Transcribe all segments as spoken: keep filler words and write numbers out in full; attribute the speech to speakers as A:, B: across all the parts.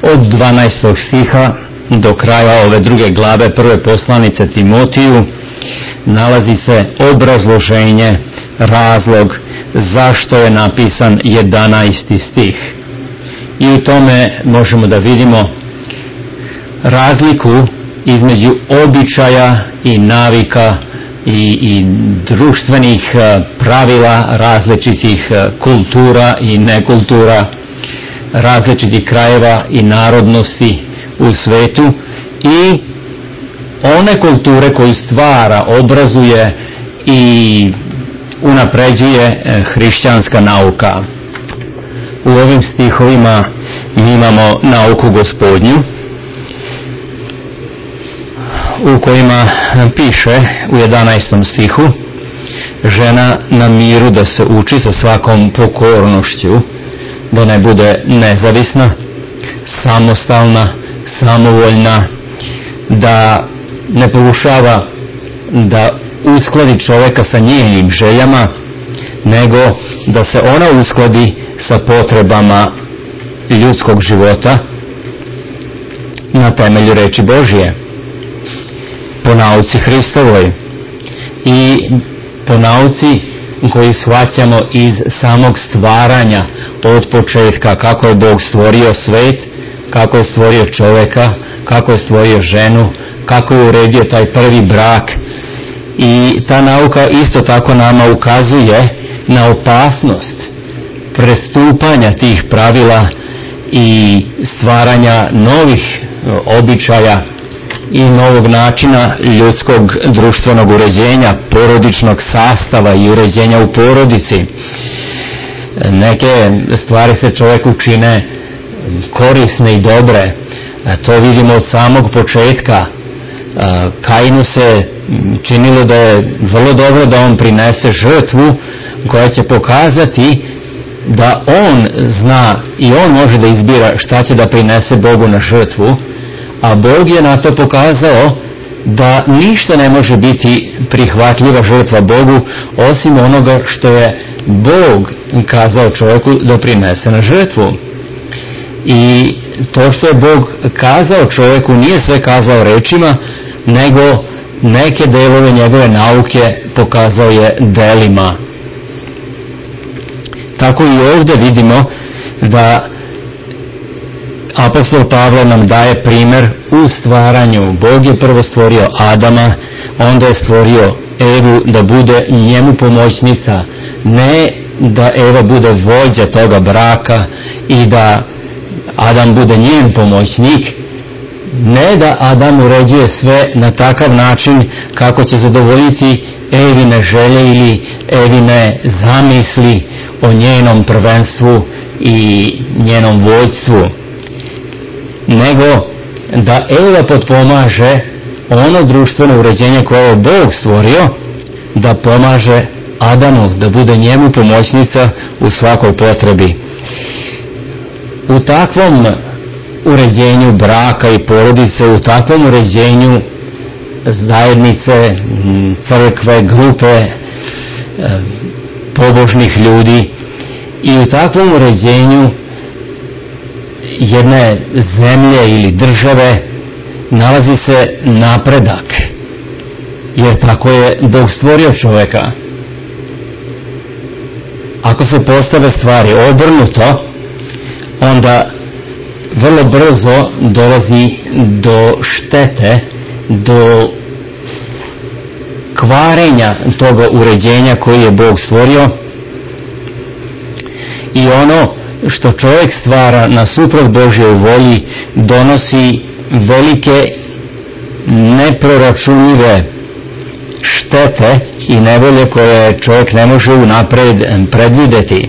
A: od dvanaestog stiha do kraja ove druge glave prve poslanice Timotiju nalazi se obrazloženje, razlog zašto je napisan jedanaesti stih. I u tome možemo da vidimo razliku između običaja i navika i, i društvenih pravila različitih kultura i nekultura, različitih krajeva i narodnosti u svetu i one kulture koju stvara, obrazuje i unapređuje hrišćanska nauka. U ovim stihovima mi imamo nauku Gospodnju, u kojima piše u jedanaestom stihu: žena na miru da se uči sa svakom pokornošću, da ne bude nezavisna, samostalna, samovoljna, da ne pokušava da uskladi čovjeka sa njenim željama, nego da se ona uskladi sa potrebama ljudskog života na temelju reči Božje, po nauci Hristovoj i po nauci koju shvaćamo iz samog stvaranja od početka, kako je Bog stvorio svet, kako je stvorio čovjeka, kako je stvorio ženu, kako je uredio taj prvi brak. I ta nauka isto tako nama ukazuje na opasnost prestupanja tih pravila i stvaranja novih običaja i novog načina ljudskog društvenog uređenja, porodičnog sastava i uređenja u porodici. Neke stvari se čovjeku čine korisne i dobre. To vidimo od samog početka. Kainu se činilo da je vrlo dobro da on prinese žrtvu koja će pokazati da on zna i on može da izbira šta će da prinese Bogu na žrtvu, a Bog je na to pokazao da ništa ne može biti prihvatljiva žrtva Bogu osim onoga što je Bog kazao čovjeku da prinese na žrtvu. I to što je Bog kazao čovjeku nije sve kazao rečima, nego neke delove njegove nauke pokazao je delima. Tako i ovdje vidimo da apostol Pavle nam daje primjer u stvaranju. Bog je prvo stvorio Adama, onda je stvorio Evu da bude njemu pomoćnica, ne da Eva bude vođa toga braka i da Adam bude njen pomoćnik, ne da Adam uređuje sve na takav način kako će zadovoljiti Evine želje ili Evine zamisli o njenom prvenstvu i njenom vođstvu, nego da Eva potpomaže ono društveno uređenje koje je Bog stvorio, da pomaže Adamu, da bude njemu pomoćnica u svakoj potrebi. U takvom uređenju braka i porodice, u takvom uređenju zajednice, crkve, grupe pobožnih ljudi i u takvom uređenju jedne zemlje ili države nalazi se napredak, jer tako je Bog stvorio čovjeka. Ako se postave stvari obrnuto, onda vrlo brzo dolazi do štete, do kvarenja toga uređenja koji je Bog stvorio, i ono što čovjek stvara nasuprot Božjoj volji donosi velike neproračunljive štete i nevolje koje čovjek ne može unapred predvidjeti.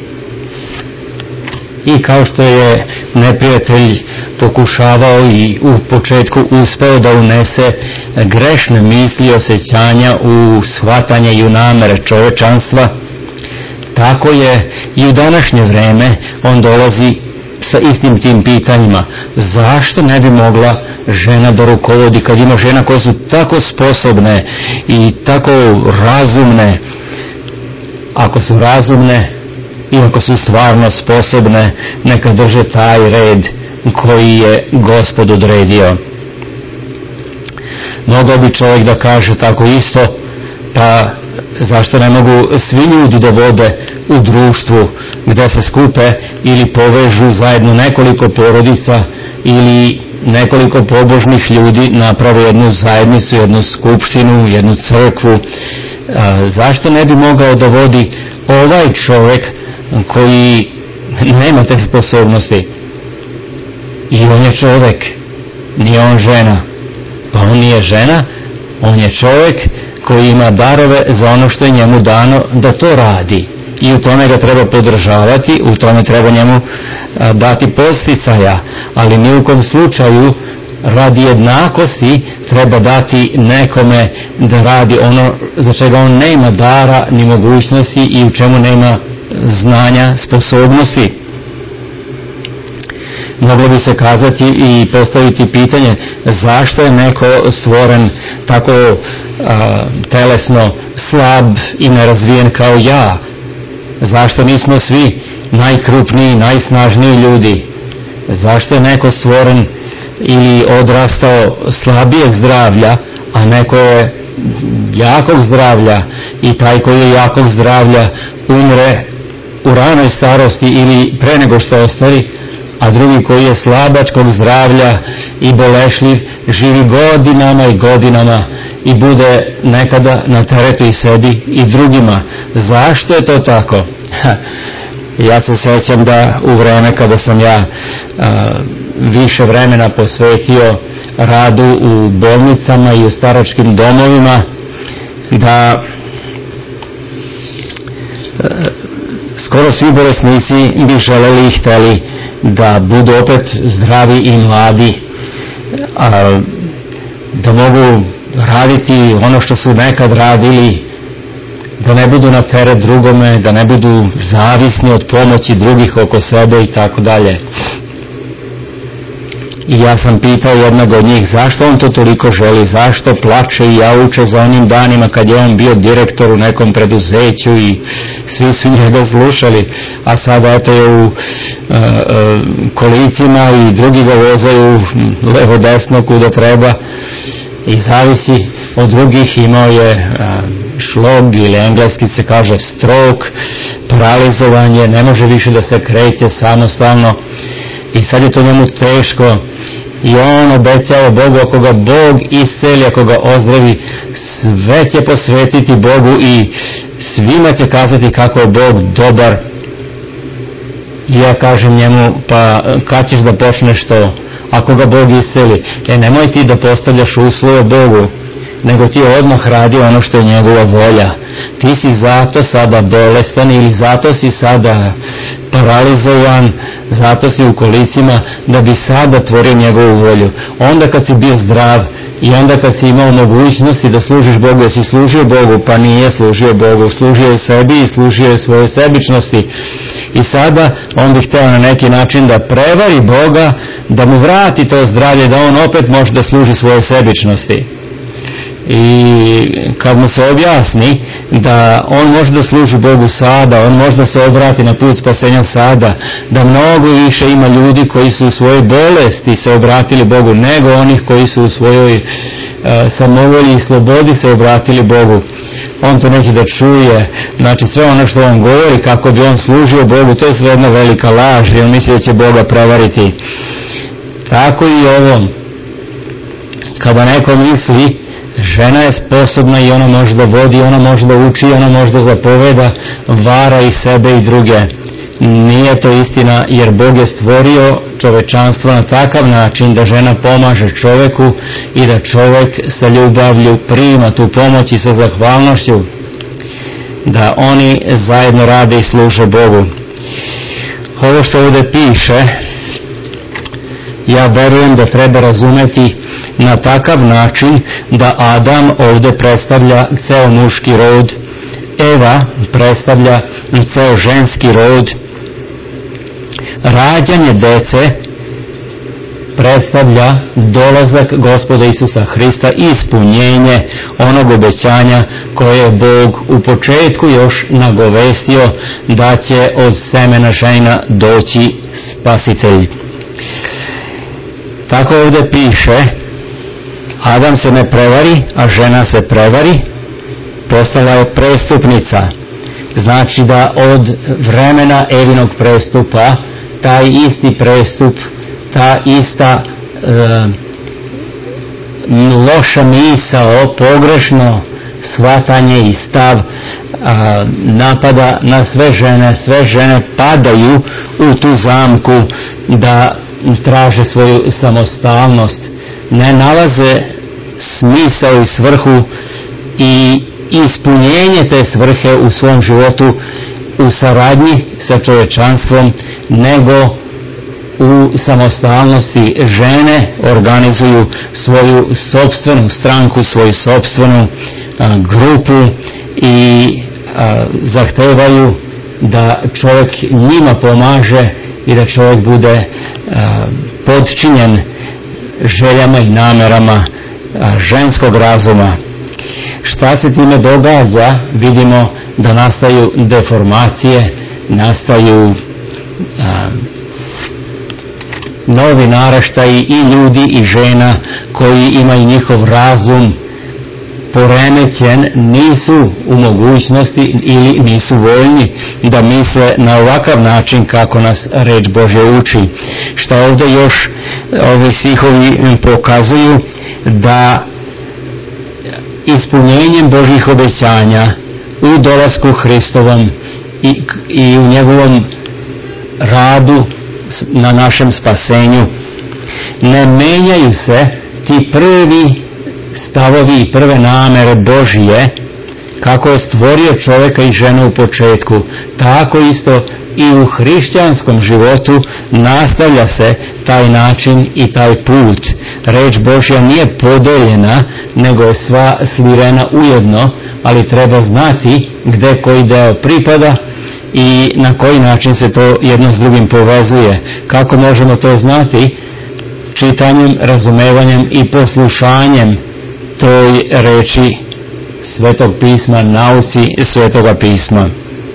A: I kao što je neprijatelj pokušavao i u početku uspeo da unese grešne misli i osjećanja u shvatanje i u namere čovječanstva, tako je i u današnje vreme on dolazi sa istim tim pitanjima. Zašto ne bi mogla žena da rukovodi kad ima žena koje su tako sposobne i tako razumne? Ako su razumne i ako su stvarno sposobne, neka drže taj red koji je Gospod odredio. Mogao bi čovjek da kaže tako isto, pa zašto ne mogu svi ljudi da vode u društvu gdje se skupe ili povežu zajedno nekoliko porodica ili nekoliko pobožnih ljudi, naprave jednu zajednicu, jednu skupštinu, jednu crkvu. A, zašto ne bi mogao da vodi ovaj čovjek koji nema te sposobnosti? I on je čovjek, nije on žena. Pa on nije žena, on je čovjek koji ima darove za ono što je njemu dano da to radi. I u tome ga treba podržavati, u tome treba njemu a, dati podsticaja, ali ni u kom slučaju radi jednakosti treba dati nekome da radi ono za čega on nema dara ni mogućnosti i u čemu nema znanja, sposobnosti. Moglo bi se kazati i postaviti pitanje zašto je neko stvoren tako a, telesno slab i nerazvijen kao ja. Zašto nismo svi najkrupniji, najsnažniji ljudi? Zašto je neko stvoren ili odrastao slabijeg zdravlja, a neko je jakog zdravlja i taj koji je jakog zdravlja umre u ranoj starosti ili pre nego što ostari, a drugi koji je slabačkog zdravlja i bolešljiv živi godinama i godinama i bude nekada na teretu i sebi i drugima. Zašto je to tako? Ja se sjećam da u vreme kada sam ja a, više vremena posvetio radu u bolnicama i u staračkim domovima, da a, skoro svi bolesnici bi želeli i hteli da budu opet zdravi i mladi, a, da mogu raditi ono što su nekad radili, da ne budu na teret drugome, da ne budu zavisni od pomoći drugih oko sebe i tako dalje. I ja sam pitao jednog od njih zašto on to toliko želi, zašto plače i jauče za onim danima kad je on bio direktor u nekom preduzeću i svi su njega slušali, a sada eto je u uh, uh, kolicima i drugi ga vozaju levo desno kuda treba i zavisi od drugih. Imao je uh, šlog ili engleski se kaže stroke, paralizovanje, ne može više da se kreće samostalno i sad je to njemu teško i on obećao Bogu ako ga Bog isceli, ako ga ozdravi, sve će posvetiti Bogu i svima će kazati kako je Bog dobar. I ja kažem njemu, pa kad ćeš da počneš to ako ga Bog isceli? E nemoj ti da postavljaš uslove Bogu, nego ti odmah radi ono što je njegova volja. Ti si zato sada bolestan ili zato si sada paralizovan, zato si u kolicima da bi sada tvorio njegovu volju. Onda kad si bio zdrav i onda kad si imao mogućnosti da služiš Bogu, jer si služio Bogu, pa nije služio Bogu, služio je sebi i služio je svojoj sebičnosti. I sada on bi hteo na neki način da prevari Boga, da mu vrati to zdravlje, da on opet može da služi svoje sebičnosti. I kad mu se objasni da on može da služi Bogu sada, on može da se obrati na put spasenja sada, da mnogo više ima ljudi koji su u svojoj bolesti se obratili Bogu nego onih koji su u svojoj uh, samovolji i slobodi se obratili Bogu, on to neće da čuje. Znači sve ono što on govori kako bi on služio Bogu, to je sve jedna velika laž i on misli da će Boga prevariti. Tako i ovom, kada neko misli žena je sposobna i ona može da vodi, ona može da uči, ona može da zapoveda, vara i sebe i druge. Nije to istina, jer Bog je stvorio čovečanstvo na takav način da žena pomaže čoveku i da čovek sa ljubavlju prima tu pomoć i sa zahvalnošću, da oni zajedno rade i služe Bogu. Ovo što ovdje piše, ja verujem da treba razumeti na takav način da Adam ovdje predstavlja ceo muški rod, Eva predstavlja ceo ženski rod, rađanje dece predstavlja dolazak Gospoda Isusa Hrista i ispunjenje onog obećanja koje je Bog u početku još nagovestio da će od semena žena doći spasitelj. Tako ovdje piše, Adam se ne prevari, a žena se prevari, postala je prestupnica. Znači da od vremena Evinog prestupa, taj isti prestup, ta ista e, loša misao, pogrešno shvatanje i stav a, napada na sve žene. Sve žene padaju u tu zamku da traže svoju samostalnost, ne nalaze smisao i svrhu i ispunjenje te svrhe u svom životu u saradnji sa čovječanstvom, nego u samostalnosti. Žene organizuju svoju sopstvenu stranku, svoju sopstvenu a, grupu i a, zahtevaju da čovjek njima pomaže i da čovjek bude a, podčinjen željama i namerama a, ženskog razuma. Šta se time događa? Vidimo da nastaju deformacije, nastaju a, novi naraštaji i ljudi i žena koji imaju njihov razum poremećen, nisu u mogućnosti ili nisu voljni da misle na ovakav način kako nas reč Božja uči. Šta ovdje još ovi stihovi pokazuju? Da ispunjenjem Božjih obećanja u dolasku Hristovom i, i u njegovom radu na našem spasenju ne menjaju se ti prvi stavovi i prve namere Božije, kako je stvorio čovjeka i ženu u početku, tako isto i u hrišćanskom životu nastavlja se taj način i taj put. Reč Božja nije podeljena, nego je sva slirena ujedno, ali treba znati gdje koji deo pripada i na koji način se to jedno s drugim povezuje. Kako možemo to znati? Čitanjem, razumevanjem i poslušanjem toj reči Svetog pisma, nauci Svetoga pisma.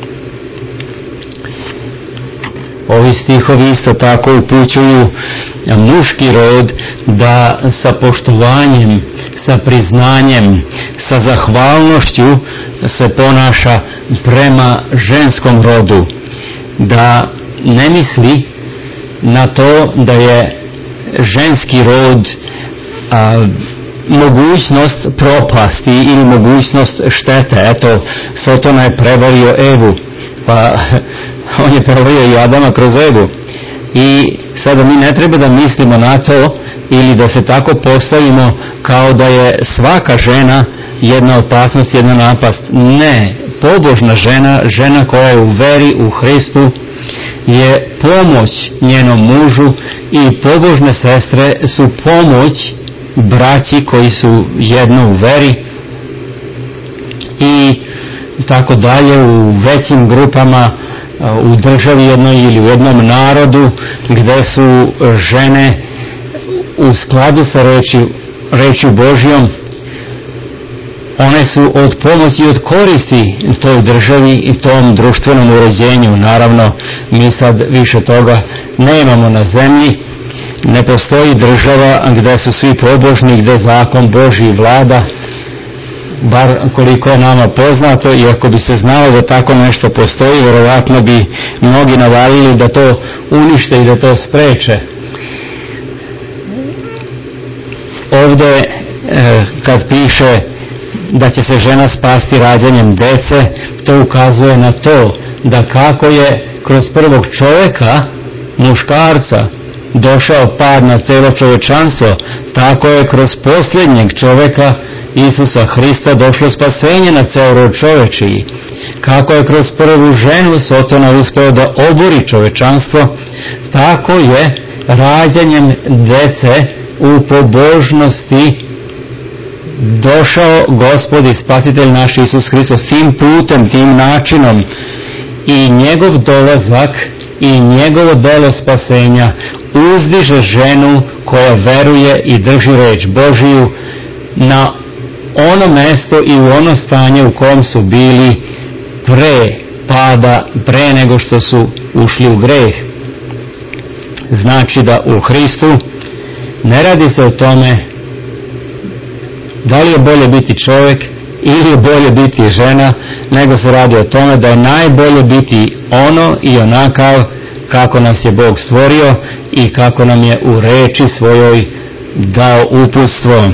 A: Ovi stihovi isto tako upućuju muški rod da sa poštovanjem, sa priznanjem, sa zahvalnošću se ponaša prema ženskom rodu. Da ne misli na to da je ženski rod a, mogućnost propasti ili mogućnost štete. Eto, Sotona je prevario Evu, pa on je prevario i Adama kroz Evu. I sada mi ne treba da mislimo na to ili da se tako postavimo kao da je svaka žena jedna opasnost, jedna napast. Ne, pobožna žena, žena koja je u veri u Hristu, je pomoć njenom mužu i pobožne sestre su pomoć braći koji su jedno u veri i tako dalje, u većim grupama, u državi jednoj ili u jednom narodu gdje su žene u skladu sa reči, rečju Božjom. One su od pomoći i od koristi toj državi i tom društvenom uređenju. Naravno, mi sad više toga nemamo na zemlji. Ne postoji država gdje su svi pobožni, gdje zakon Božji vlada, bar koliko je nama poznato, i ako bi se znalo da tako nešto postoji, vjerovatno bi mnogi navalili da to unište i da to spreče. Ovdje e, kad piše da će se žena spasti rađanjem dece, to ukazuje na to da kako je kroz prvog čovjeka, muškarca, došao pad na cijelo čovječanstvo, tako je kroz posljednjeg čovjeka, Isusa Hrista, došlo spasenje na cijel rod čovječiji. Kako je kroz prvu ženu Sotona uspio da obori čovječanstvo, tako je rađanjem dece u pobožnosti došao Gospod i Spasitelj naš Isus Hristos tim putem, tim načinom, i njegov dolazak i njegovo delo spasenja uzdiže ženu koja veruje i drži reč Božiju na ono mesto i u ono stanje u kom su bili pre pada, pre nego što su ušli u greh. Znači da u Hristu Ne radi se o tome da li je bolje biti čovjek ili je bolje biti žena, nego se radi o tome da je najbolje biti ono i onakav kako nas je Bog stvorio i kako nam je u reči svojoj dao uputstvo.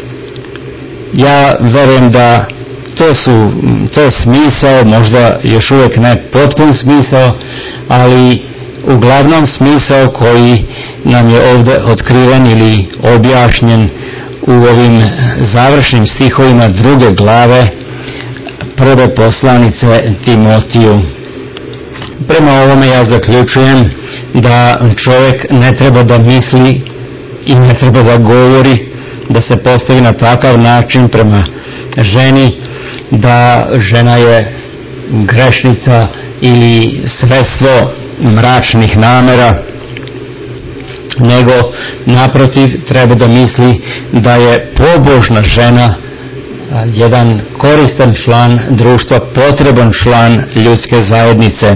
A: Ja verujem da to su, to je smisao, možda još uvijek ne potpun smisao, ali uglavnom smisao koji nam je ovdje otkriven ili objašnjen u ovim završnim stihovima druge glave prve poslanice Timotiju. Prema ovome ja zaključujem da čovjek ne treba da misli i ne treba da govori, da se postavi na takav način prema ženi da žena je grešnica ili sredstvo mračnih namera, nego naprotiv treba da misli da je pobožna žena jedan koristan član društva, potreban član ljudske zajednice.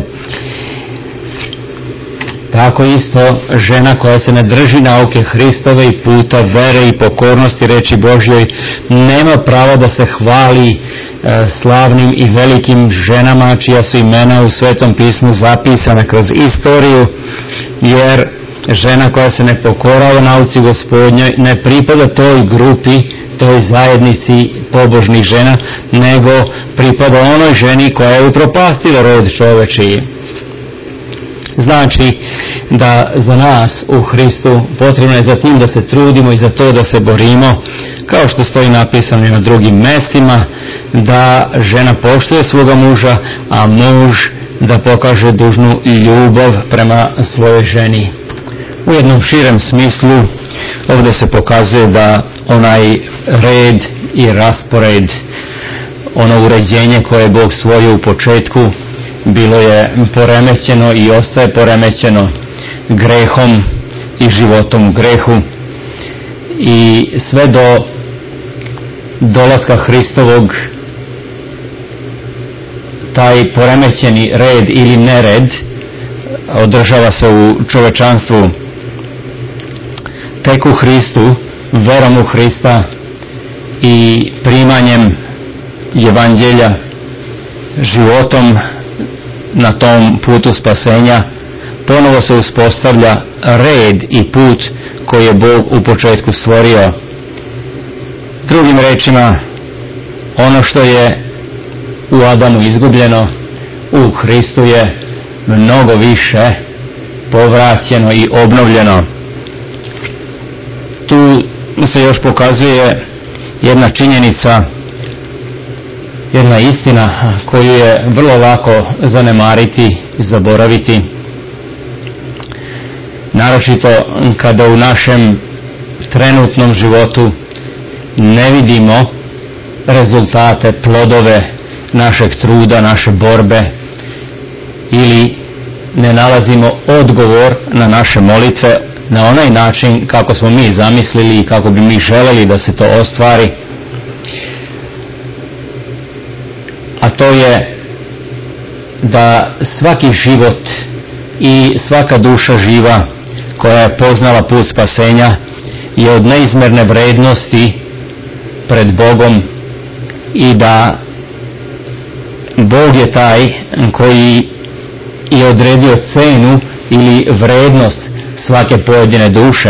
A: Tako isto žena koja se ne drži nauke Hristove i puta vere i pokornosti reči Božjoj nema prava da se hvali e, slavnim i velikim ženama čija su imena u Svetom pismu zapisana kroz istoriju, jer žena koja se ne pokorava nauci Gospodnjoj ne pripada toj grupi, toj zajednici pobožnih žena, nego pripada onoj ženi koja je upropastila rod čovečiji. Znači da za nas u Hristu potrebno je za tim da se trudimo i za to da se borimo, kao što stoji napisano i na drugim mjestima, da žena poštuje svoga muža, a muž da pokaže dužnu ljubav prema svojoj ženi. U jednom širem smislu ovdje se pokazuje da onaj red i raspored, ono uređenje koje je Bog stvorio u početku, bilo je poremećeno i ostaje poremećeno grehom i životom u grehu, i sve do dolaska Hristovog taj poremećeni red ili nered održava se u čovečanstvu. Tek u Hristu, verom u Hrista i primanjem evanđelja, životom na tom putu spasenja, ponovo se uspostavlja red i put koji je Bog u početku stvorio. Drugim rečima, ono što je u Adamu izgubljeno, u Hristu je mnogo više povraćeno i obnovljeno. Tu se još pokazuje jedna činjenica, jedna istina koju je vrlo lako zanemariti i zaboraviti, naročito kada u našem trenutnom životu ne vidimo rezultate, plodove našeg truda, naše borbe, ili ne nalazimo odgovor na naše molitve na onaj način kako smo mi zamislili i kako bi mi želeli da se to ostvari. A to je da svaki život i svaka duša živa koja je poznala put spasenja je od neizmjerne vrednosti pred Bogom, i da Bog je taj koji je odredio cenu ili vrednost svake pojedine duše.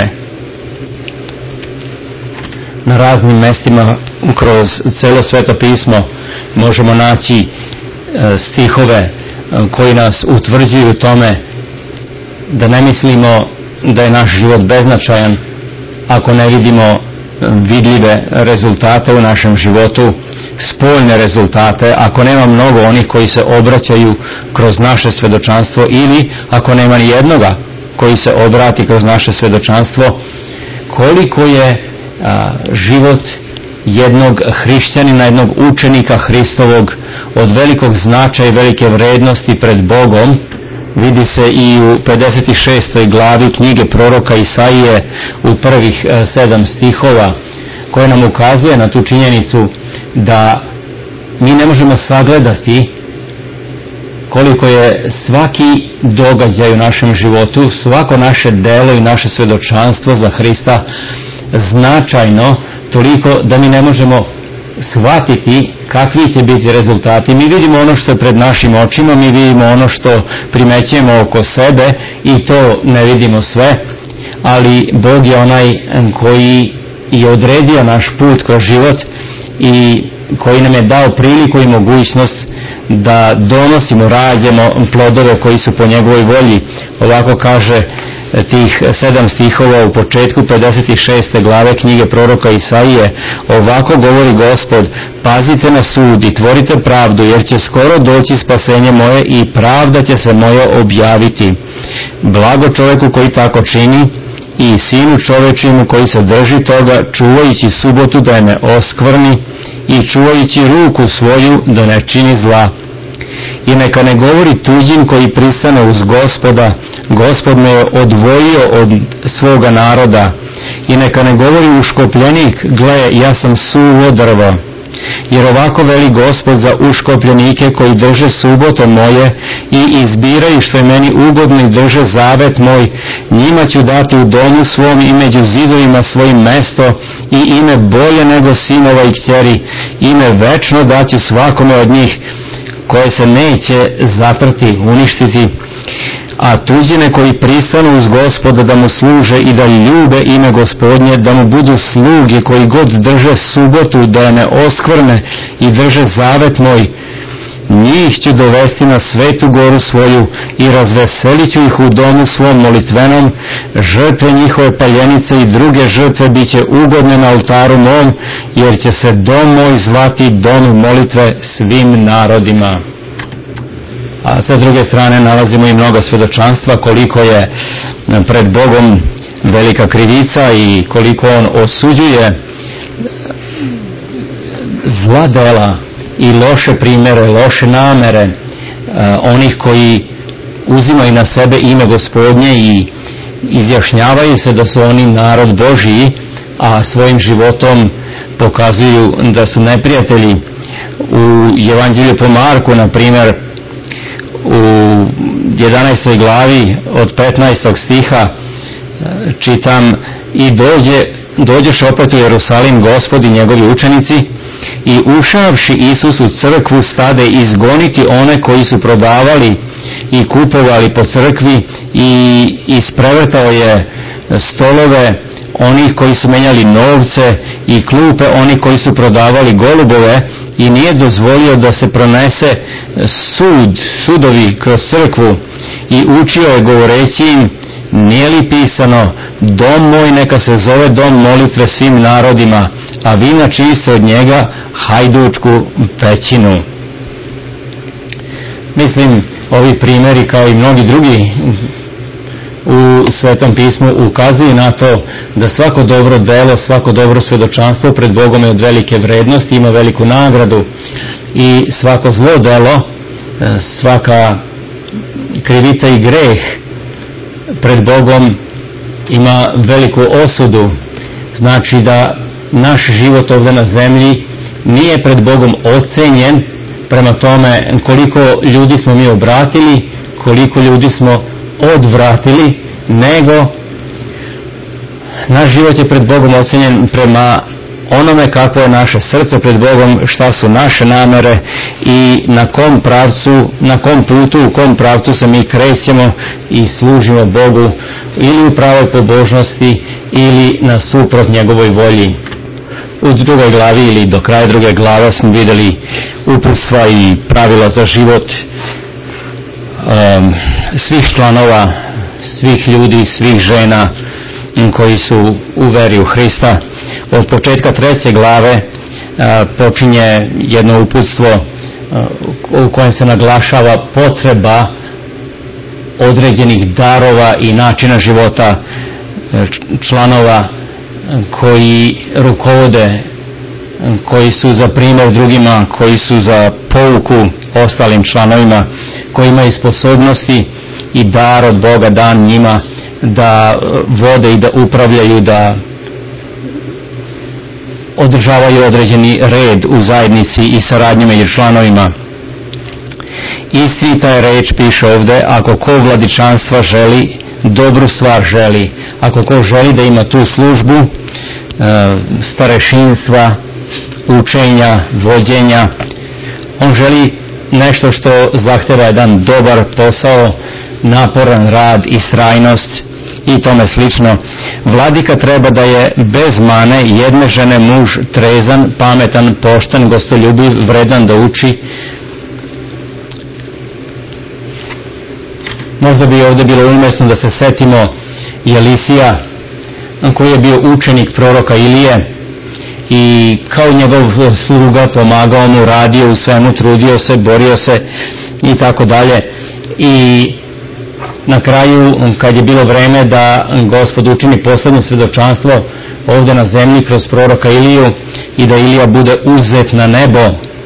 A: Na raznim mjestima kroz cijelo Sveto pismo možemo naći e, stihove e, koji nas utvrđuju tome da ne mislimo da je naš život beznačajan ako ne vidimo vidljive rezultate u našem životu, spoljne rezultate, ako nema mnogo onih koji se obraćaju kroz naše svjedočanstvo, ili ako nema ni jednoga koji se obrati kroz naše svjedočanstvo. Koliko je a, život jednog hrišćanina, jednog učenika Hristovog od velikog značaja i velike vrednosti pred Bogom, vidi se i u pedeset šestoj glavi knjige proroka Isaije u prvih e, sedam stihova, koje nam ukazuje na tu činjenicu da mi ne možemo sagledati koliko je svaki događaj u našem životu, svako naše delo i naše svjedočanstvo za Hrista značajno, toliko da mi ne možemo shvatiti kakvi će biti rezultati. Mi vidimo ono što je pred našim očima, mi vidimo ono što primećujemo oko sebe i to ne vidimo sve, ali Bog je onaj koji je odredio naš put kroz život i koji nam je dao priliku i mogućnost da donosimo, rađemo plodove koji su po njegovoj volji. Ovako kaže tih sedam stihova u početku pedeset šeste glave knjige proroka Isaije: ovako govori Gospod, pazite na sud i tvorite pravdu, jer će skoro doći spasenje moje i pravda će se moje objaviti. Blago čovjeku koji tako čini i sinu čovečijemu koji se drži toga, čuvajući subotu da je ne oskvrni i čuvajući ruku svoju da ne čini zla. I neka ne govori tuđin koji pristane uz Gospoda, Gospod me je odvojio od svoga naroda. I neka ne govori uškopljenik, gle, ja sam suvo drvo. Jer ovako veli Gospod za uškopljenike koji drže subote moje i izbiraju što je meni ugodno i drže zavet moj, njima ću dati u domu svom i među zidovima svojim mesto i ime bolje nego sinova i kćeri, ime večno daću svakome od njih, koje se neće zatrti, uništiti. A tuđine koji pristanu uz Gospoda da mu služe i da ljube ime Gospodnje, da mu budu sluge koji god drže subotu da je ne oskvrne i drže zavet moj, njih ću dovesti na svetu goru svoju i razveselit ću ih u domu svom molitvenom, žrtve njihove paljenice i druge žrtve bit će ugodne na oltaru mom, jer će se dom moj zvati dom molitve svim narodima. A sa druge strane nalazimo i mnogo svjedočanstva koliko je pred Bogom velika krivica i koliko on osuđuje zla dela i loše primjere, loše namere uh, onih koji uzimaju na sebe ime Gospodnje i izjašnjavaju se da su oni narod Božiji, a svojim životom pokazuju da su neprijatelji. U Evanđelju po Marku, na primjer, u jedanaestoj glavi od petnaestog stiha čitam: i dođe, dođeš opet u Jerusalim Gospod i njegovi učenici, i ušavši Isus u crkvu stade izgoniti one koji su prodavali i kupovali po crkvi, i isprevrtao je stolove onih koji su menjali novce i klupe onih koji su prodavali golubove, i nije dozvolio da se pronese sud, sudovi kroz crkvu, i učio je govoreći im: nije li pisano, dom moj neka se zove dom molitve svim narodima, a vi načiniste od njega hajdučku pećinu. Mislim, ovi primjeri kao i mnogi drugi u Svetom pismu ukazuju na to da svako dobro delo, svako dobro svjedočanstvo pred Bogom je od velike vrednosti, ima veliku nagradu, i svako zlo delo, svaka krivica i greh pred Bogom ima veliku osudu. Znači da naš život ovdje na zemlji nije pred Bogom ocenjen prema tome koliko ljudi smo mi obratili, koliko ljudi smo odvratili, nego naš život je pred Bogom ocenjen prema onome kako je naše srce pred Bogom, šta su naše namere i na kom pravcu, na kom putu, u kom pravcu se mi krećemo i služimo Bogu, ili u pravoj pobožnosti ili na suprot njegovoj volji. U drugoj glavi ili do kraja druge glave smo vidjeli uputstva i pravila za život um, svih članova, svih ljudi, svih žena koji su u veri u Hrista. Od početka treće glave uh, počinje jedno uputstvo uh, u kojem se naglašava potreba određenih darova i načina života uh, članova koji rukovode, koji su za primjer drugima, koji su za pouku ostalim članovima, koji imaju sposobnosti i dar od Boga dan njima da vode i da upravljaju, da održavaju određeni red u zajednici i saradnju među članovima. Istinita je reč, piše ovdje, ako ko vladičanstva želi, dobru stvar želi. Ako ko želi da ima tu službu, e, starešinstva, učenja, vođenja, on želi nešto što zahteva jedan dobar posao, naporan rad, istrajnost i tome slično. Vladika treba da je bez mane, jedne žene muž, trezan, pametan, pošten, gostoljubiv, vredan da uči. Možda bi ovdje bilo umjesno da se setimo Jelisija, koji je bio učenik proroka Ilije i kao njegov sluga pomagao mu, radio u svemu, trudio se, borio se i tako dalje. I na kraju, kad je bilo vreme da Gospod učini posljednje svjedočanstvo ovdje na zemlji kroz proroka Iliju i da Ilija bude uzet na nebo,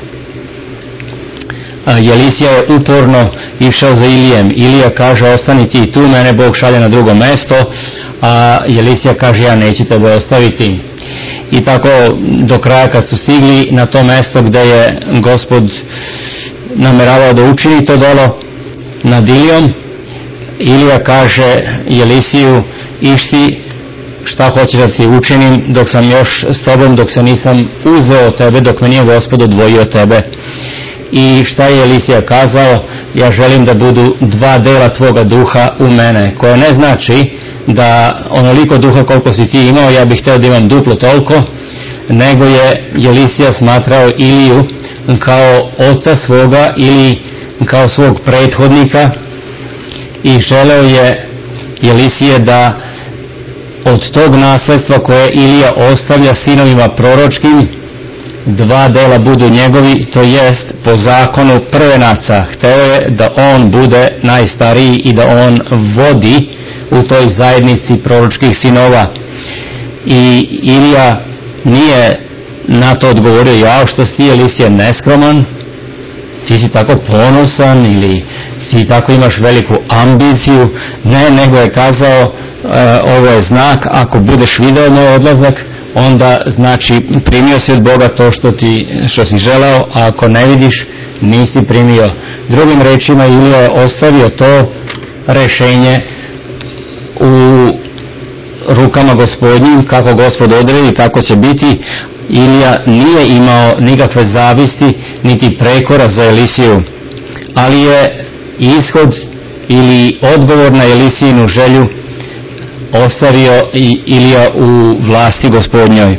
A: Jelisija je uporno išao za Ilijem. Ilija kaže, ostani ti tu, mene Bog šalje na drugo mesto, a Jelisija kaže, ja neću tebe ostaviti. I tako do kraja, kad su stigli na to mesto gdje je Gospod nameravao da učini to delo nad Ilijom, Ilija kaže Jelisiju, išti, šta hoćeš da ti učinim dok sam još s tobom, dok se nisam uzeo tebe, dok me nije Gospod odvojio tebe. I šta je Jelisija kazao? Ja želim da budu dva dela tvoga duha u mene, koje ne znači da onoliko duha koliko si ti imao, ja bih htio da imam duplo toliko, nego je Jelisija smatrao Iliju kao oca svoga ili kao svog prethodnika i želeo je Jelisije da od tog nasledstva koje Ilija ostavlja sinovima proročkim, dva dela budu njegovi, to jest po zakonu prvenaca. Hteo je da on bude najstariji i da on vodi u toj zajednici proročkih sinova. I Ilija nije na to odgovorio, ja što si ti, Jelisije, neskroman, ti si tako ponosan ili ti tako imaš veliku ambiciju. Ne, nego je kazao, e, ovo je znak, ako budeš video moj odlazak, onda znači primio si od Boga to što ti što si želeo, a ako ne vidiš, nisi primio. Drugim rečima, Ilija je ostavio to rešenje u rukama Gospodnjim, kako Gospod odredi, tako će biti. Ilija nije imao nikakve zavisti niti prekora za Jelisiju, ali je ishod ili odgovor na Jelisijinu želju ostavio i Ilija u vlasti Gospodnjoj.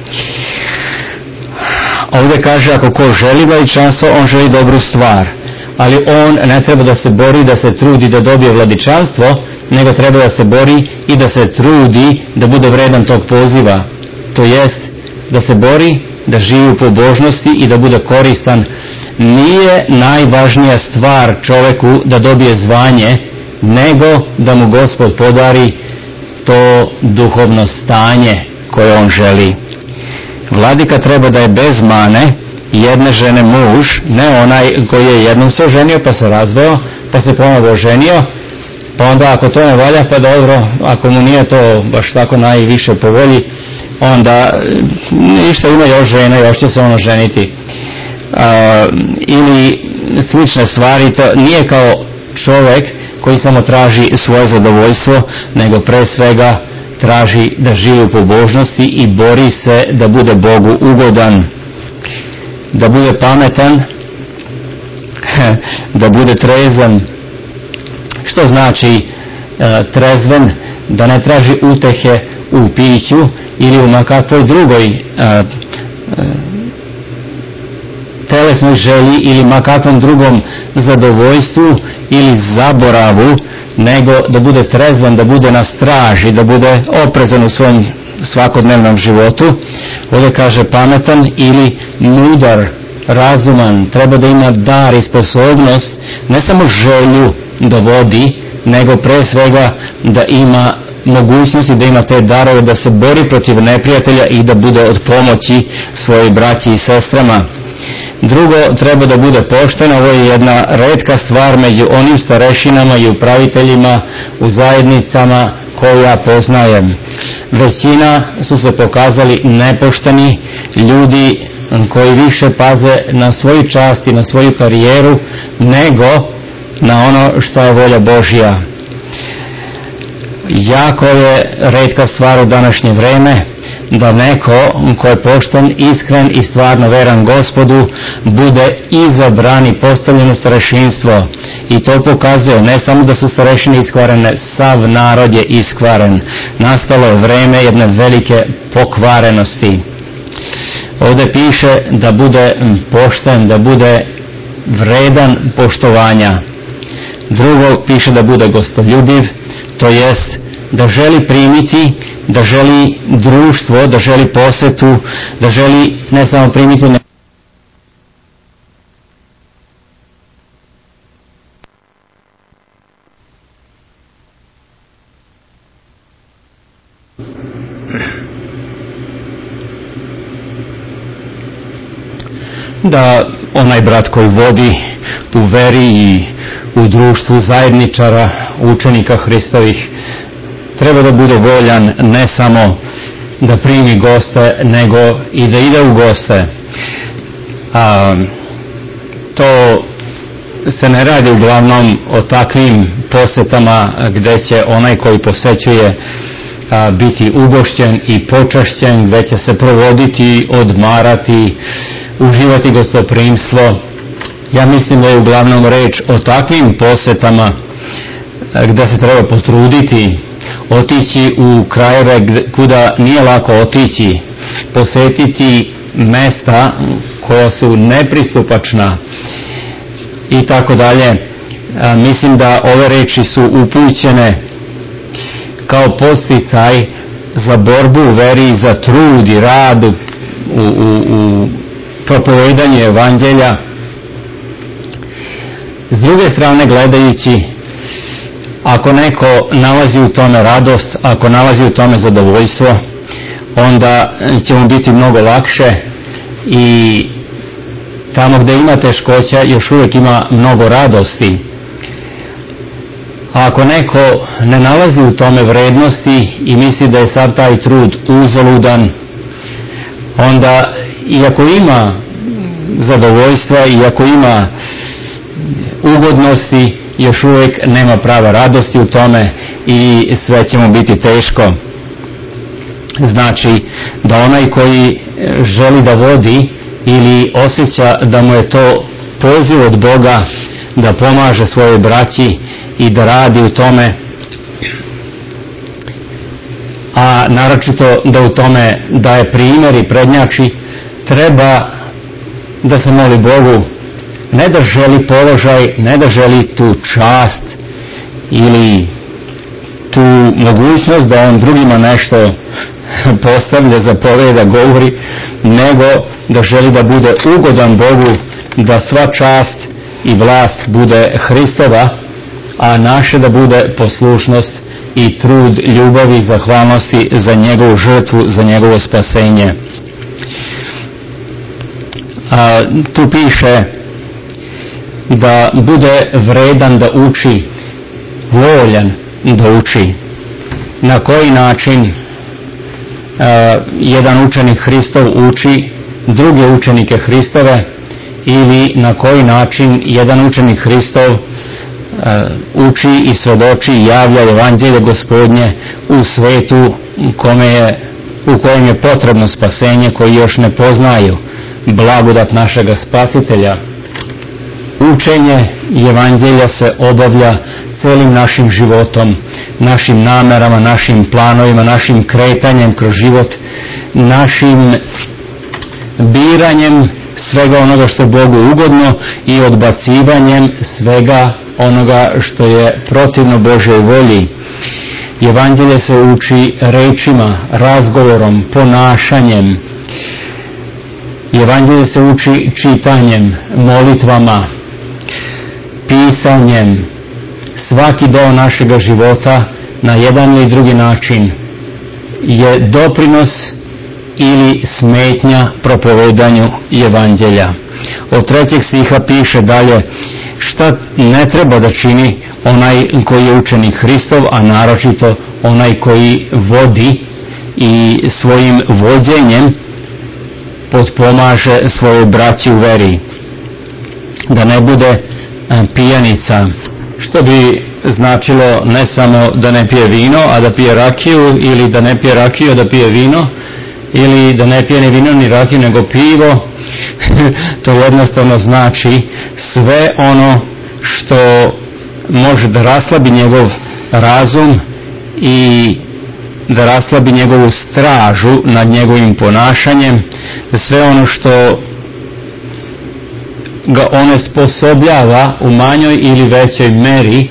A: Ovdje kaže, ako ko želi vladičanstvo, on želi dobru stvar, ali on ne treba da se bori, da se trudi da dobije vladičanstvo, nego treba da se bori i da se trudi da bude vredan tog poziva. To jest da se bori, da živi u pobožnosti i da bude koristan. Nije najvažnija stvar čoveku da dobije zvanje, nego da mu Gospod podari to duhovno stanje koje on želi. Vladika treba da je bez mane, jedne žene muž, ne onaj koji je jednom se oženio pa se razveo, pa se ponovo oženio, pa onda ako to ne valja, pa dobro, ako mu nije to baš tako najviše po volji, onda ništa, ima još žena, još će se ono ženiti. A, ili slične stvari. To nije kao čovjek koji samo traži svoje zadovoljstvo, nego pre svega traži da živi u pobožnosti i bori se da bude Bogu ugodan, da bude pametan, da bude trezan. Što znači e, trezven? Da ne traži utehe u piću ili u makakvoj drugoj e, e, telesnoj želji ili makakvom drugom zadovoljstvu ili zaboravu, nego da bude trezvan, da bude na straži, da bude oprezan u svom svakodnevnom životu. Ovdje kaže pametan ili mudar, razuman, treba da ima dar i sposobnost, ne samo želju da vodi, nego pre svega da ima mogućnosti, da ima te darove, da se bori protiv neprijatelja i da bude od pomoći svojoj braći i sestrama. Drugo, treba da bude pošten. Ovo je jedna retka stvar među onim starešinama i upraviteljima u zajednicama koju ja poznajem. Većina su se pokazali nepošteni ljudi koji više paze na svoju čast i na svoju karijeru nego na ono što je volja Božja. Jako je retka stvar u današnje vreme da neko ko je pošten, iskren i stvarno veran Gospodu bude izabran i postavljen u starešinstvo. I to pokazuje ne samo da su starešine iskvarene, sav narod je iskvaren. Nastalo je vreme jedne velike pokvarenosti. Ovdje piše da bude pošten, da bude vredan poštovanja. Drugo piše da bude gostoljubiv, to jest da želi primiti, da želi društvo, da želi posjetu, da želi ne samo primiti ne da onaj brat koji vodi u veri i u društvu zajedničara, učenika Hristovih, treba da bude voljan ne samo da primi goste, nego i da ide u goste. A, to se ne radi uglavnom o takvim posjetama gdje će onaj koji posećuje a, biti ugošćen i počašćen, gdje će se provoditi, odmarati, uživati gostoprimstvo. Ja mislim da je uglavnom reč o takvim posjetama gdje se treba potruditi, otići u krajeve kuda nije lako otići, posjetiti mesta koja su nepristupačna i tako dalje. Mislim da ove reči su upućene kao podsticaj za borbu u veri, za trud i rad u, u, u propovedanju evanđelja. S druge strane gledajući, ako neko nalazi u tome radost, ako nalazi u tome zadovoljstvo, onda će mu biti mnogo lakše i tamo gdje ima teškoća još uvijek ima mnogo radosti. A ako neko ne nalazi u tome vrednosti i misli da je sav taj trud uzaludan, onda iako ima zadovoljstva, iako ima ugodnosti, još uvijek nema prava radosti u tome i sve će mu biti teško. Znači da onaj koji želi da vodi ili osjeća da mu je to poziv od Boga da pomaže svojoj braći i da radi u tome, a naročito da u tome daje primjer i prednjači, treba da se moli Bogu, ne da želi položaj, ne da želi tu čast ili tu mogućnost da on drugima nešto postavlja, zapoveda, govori, nego da želi da bude ugodan Bogu, da sva čast i vlast bude Hristova, a naše da bude poslušnost i trud ljubavi i zahvalnosti za njegovu žrtvu, za njegovo spasenje. A, tu piše da bude vredan da uči, voljan da uči. Na koji način a, jedan učenik Hristov uči druge učenike Hristove, ili na koji način jedan učenik Hristov uh, uči i svedoči i javlja evanđelje Gospodnje u svetu kome je, u kojem je potrebno spasenje, koji još ne poznaju blagodat našega Spasitelja. Učenje evanđelja se obavlja celim našim životom, našim namerama, našim planovima, našim kretanjem kroz život, našim biranjem svega onoga što je Bogu ugodno i odbacivanjem svega onoga što je protivno Božjoj volji. Evanđelje se uči rečima, razgovorom, ponašanjem. Evanđelje se uči čitanjem, molitvama, pisanjem. Svaki deo našega života na jedan ili drugi način je doprinos ili smetnja propovedanju evanđelja. Od trećeg stiha piše dalje šta ne treba da čini onaj koji je učenik Hristov, a naročito onaj koji vodi i svojim vođenjem potpomaže svoje braći u veri, da ne bude pijanica, što bi značilo ne samo da ne pije vino, a da pije rakiju, ili da ne pije rakiju, a da pije vino, ili da ne pije ni vino ni rakiju, nego pivo. To jednostavno znači sve ono što može da raslabi njegov razum i da raslabi njegovu stražu nad njegovim ponašanjem, sve ono što ga onesposobljava u manjoj ili većoj meri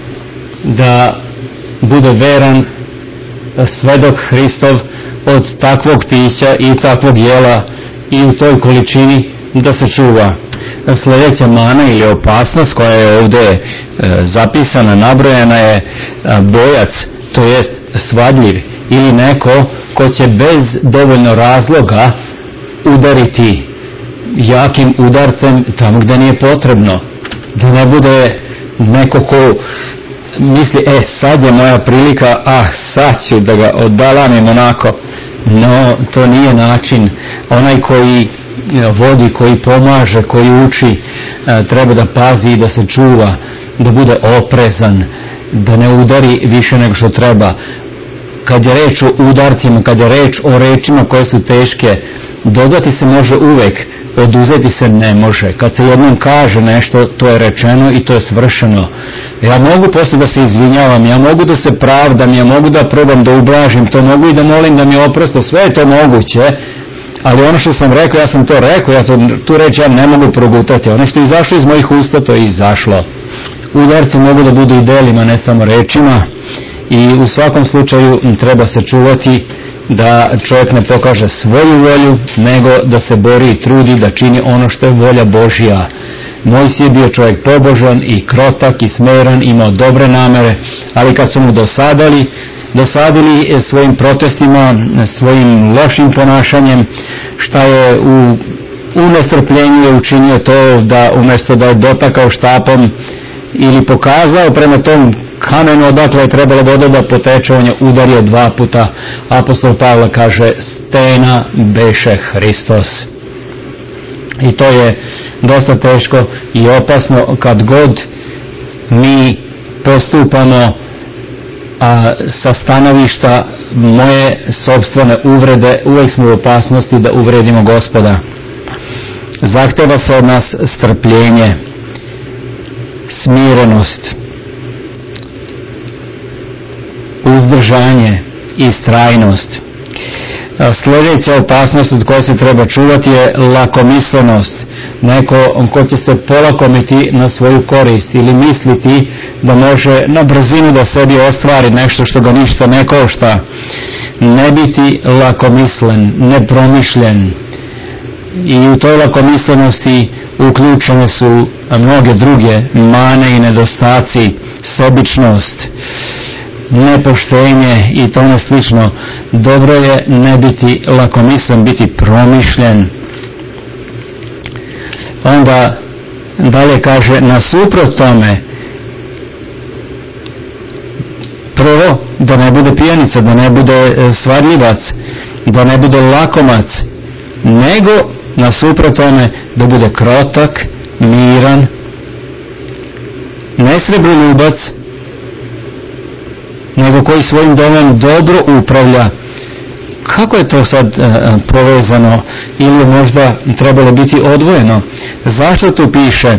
A: da bude veran svedok Hristov od takvog pića i takvog jela i u toj količini da se čuva. Sljedeća mana ili opasnost koja je ovdje e, zapisana, nabrojena je e, bojac, to jest svadljiv, ili neko ko će bez dovoljno razloga udariti jakim udarcem tamo gdje nije potrebno. Da ne bude neko ko misli, e sad je moja prilika, ah sad ću da ga odalamim onako. No, to nije način. Onaj koji vodi, koji pomaže, koji uči, treba da pazi i da se čuva, da bude oprezan, da ne udari više nego što treba. Kad je reč o udarcima, kad je reč o rečima koje su teške, dodati se može uvek, oduzeti se ne može. Kad se jednom kaže nešto, to je rečeno i to je svršeno. Ja mogu poslije da se izvinjavam, ja mogu da se pravdam, ja mogu da probam da ublažim, to mogu i da molim da mi oprosti, sve je to moguće, ali ono što sam rekao, ja sam to rekao, ja to, tu reč ja ne mogu progutati. Ono što je izašlo iz mojih usta, to je izašlo. Udarci mogu da budu i delima, ne samo rečima, i u svakom slučaju treba se čuvati da čovjek ne pokaže svoju volju, nego da se bori i trudi da čini ono što je volja Božja. Mojsije je bio čovjek pobožan i krotak i smeran, imao dobre namere, ali kad su mu dosadali, dosadili svojim protestima, svojim lošim ponašanjem, šta je u, u nestrpljenju je učinio to da umjesto da je dotakao štapom ili pokazao prema tom kamenu odakle je trebalo voda da poteče, on je udario dva puta. Apostol Pavle kaže, stena beše Hristos. I to je dosta teško i opasno kad god mi postupamo a, sa stanovišta moje sopstvene uvrede, uvijek smo u opasnosti da uvredimo Gospoda. Zahteva se od nas strpljenje, smirenost, uzdržanje i istrajnost. Sljedeća opasnost od koje se treba čuvati je lakomislenost. Neko ko će se polakomiti na svoju korist ili misliti da može na brzinu da sebi ostvari nešto što ga ništa ne košta. Ne biti lakomislen, nepromišljen. I u toj lakomislenosti uključene su mnoge druge mane i nedostaci, sebičnost, nepoštenje i tome slično. Dobro je ne biti lakomislen, biti promišljen. Onda dalje kaže, nasuprot tome, prvo da ne bude pijanica, da ne bude svadljivac, da ne bude lakomac, nego nasuprot tome da bude krotak, miran, ne srebroljubac, nego koji svojim domom dobro upravlja. Kako je to sad e, povezano ili je možda trebalo biti odvojeno? Zašto tu piše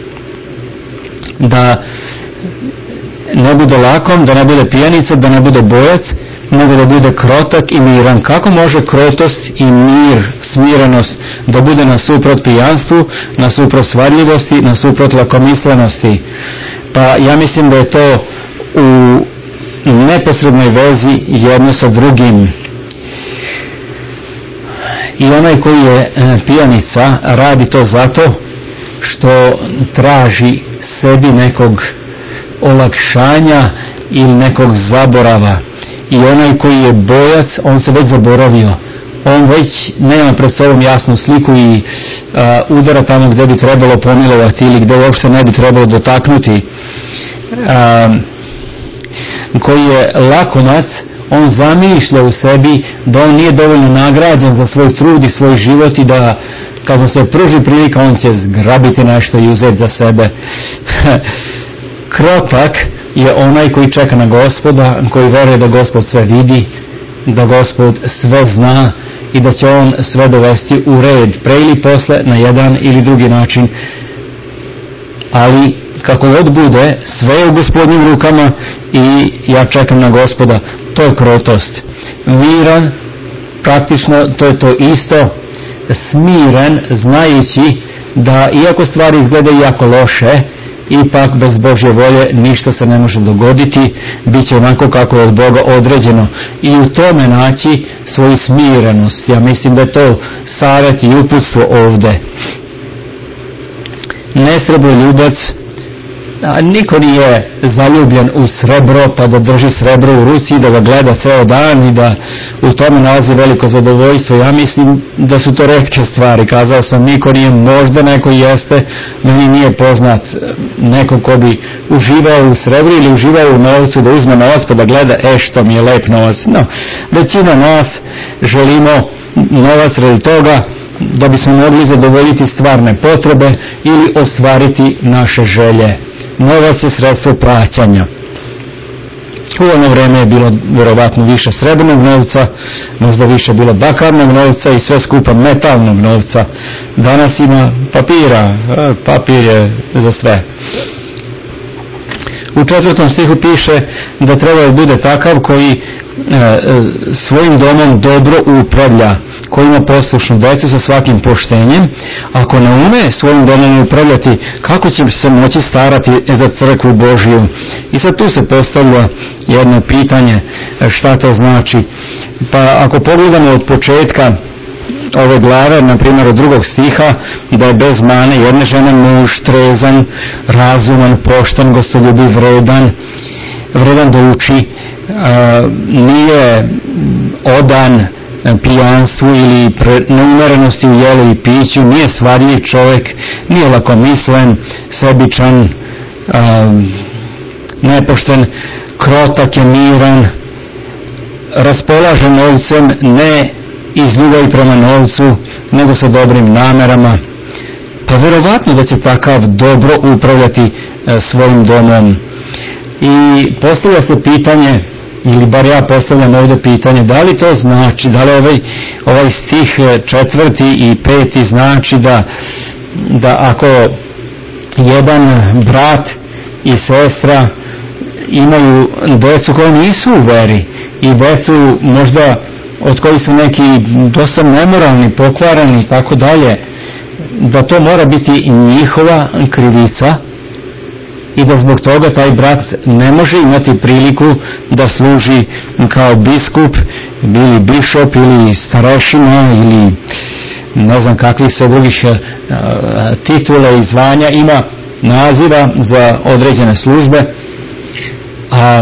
A: da ne bude lakom, da ne bude pijanica, da ne bude bojac, nego da bude krotak i miran? Kako može krotost i mir, smirenost da bude nasuprot pijanstvu, nasuprot svadljivosti, nasuprot lakomislenosti? Pa ja mislim da je to u neposrednoj vezi jedno sa drugim. I onaj koji je pijanica radi to zato što traži sebi nekog olakšanja ili nekog zaborava. I onaj koji je bojac, on se već zaboravio. On već nema pred sobom jasnu sliku i a, udara tamo gdje bi trebalo pomilovati ili gdje uopšte ne bi trebalo dotaknuti. A, koji je lakomac,
B: on zamišlja u sebi da on nije dovoljno nagrađen za svoj trud i svoj život i da kad mu se pruži prilika on će zgrabiti nešto i uzeti za sebe. Krotak je onaj koji čeka na Gospoda, koji veruje da Gospod sve vidi, da Gospod sve zna i da će on sve dovesti u red, pre ili posle, na jedan ili drugi način. Ali kako god bude, sve je u Gospodnjim rukama i ja čekam na Gospoda. To je krotost. Miran, praktično to je to isto, smiren, znajući da iako stvari izgledaju jako loše, ipak bez Božje volje ništa se ne može dogoditi, bit će onako kako je od Boga određeno i u tome naći svoju smirenost. Ja mislim da je to savjet i uputstvo ovde. Nesrebroljubac, a niko nije zaljubljen u srebro pa da drži srebro u ruci i da ga gleda ceo dan i da u tome nalazi veliko zadovoljstvo. Ja mislim da su to retke stvari. Kazao sam, niko nije, možda neko jeste, meni nije poznat neko ko bi uživao u srebru ili uživao u novcu, da uzme novac pa da gleda, e što mi je lep novac. No, većina nas želimo novac radi toga da bismo mogli zadovoljiti stvarne potrebe ili ostvariti naše želje. Novac je sredstvo plaćanja. U ono vreme je bilo vjerovatno više srebrnog novca, možda više bilo bakarnog novca i sve skupa metalnog novca. Danas ima papira, papir je za sve. U četvrtom stihu piše da treba da bude takav koji e, svojim domom dobro upravlja, koji ima poslušnu decu sa svakim poštenjem. Ako ne ume svojim domom upravljati, kako će se moći starati za crkvu Božiju? I sad tu se postavlja jedno pitanje, šta to znači. Pa ako pogledamo od početka ove glave, na primjer od drugog stiha, da je bez mane jedne žene muž, trezan, razuman, pošten, gostoljubiv, vredan, vredan da uči, nije odan pijanstvu ili neumerenosti u jelu i piću, nije svadljiv čovjek, nije lakomislen, sebičan, nepošten, krotak je, miran, raspolaže novcem ne iz ljubavi prema novcu, nego sa dobrim namerama. Pa vjerovatno da će takav dobro upravljati svojim domom. I postavlja se pitanje, ili bar ja postavljam ovdje pitanje, da li to znači, da li ovaj, ovaj stih četvrti i peti znači da, da ako jedan brat i sestra imaju decu koji nisu u veri i decu možda od kojih su neki dosta nemoralni, pokvareni i tako dalje, da to mora biti njihova krivica i da zbog toga taj brat ne može imati priliku da služi kao biskup ili bišop ili starešina ili ne znam kakvih sve drugih titula i zvanja, ima naziva za određene službe. A,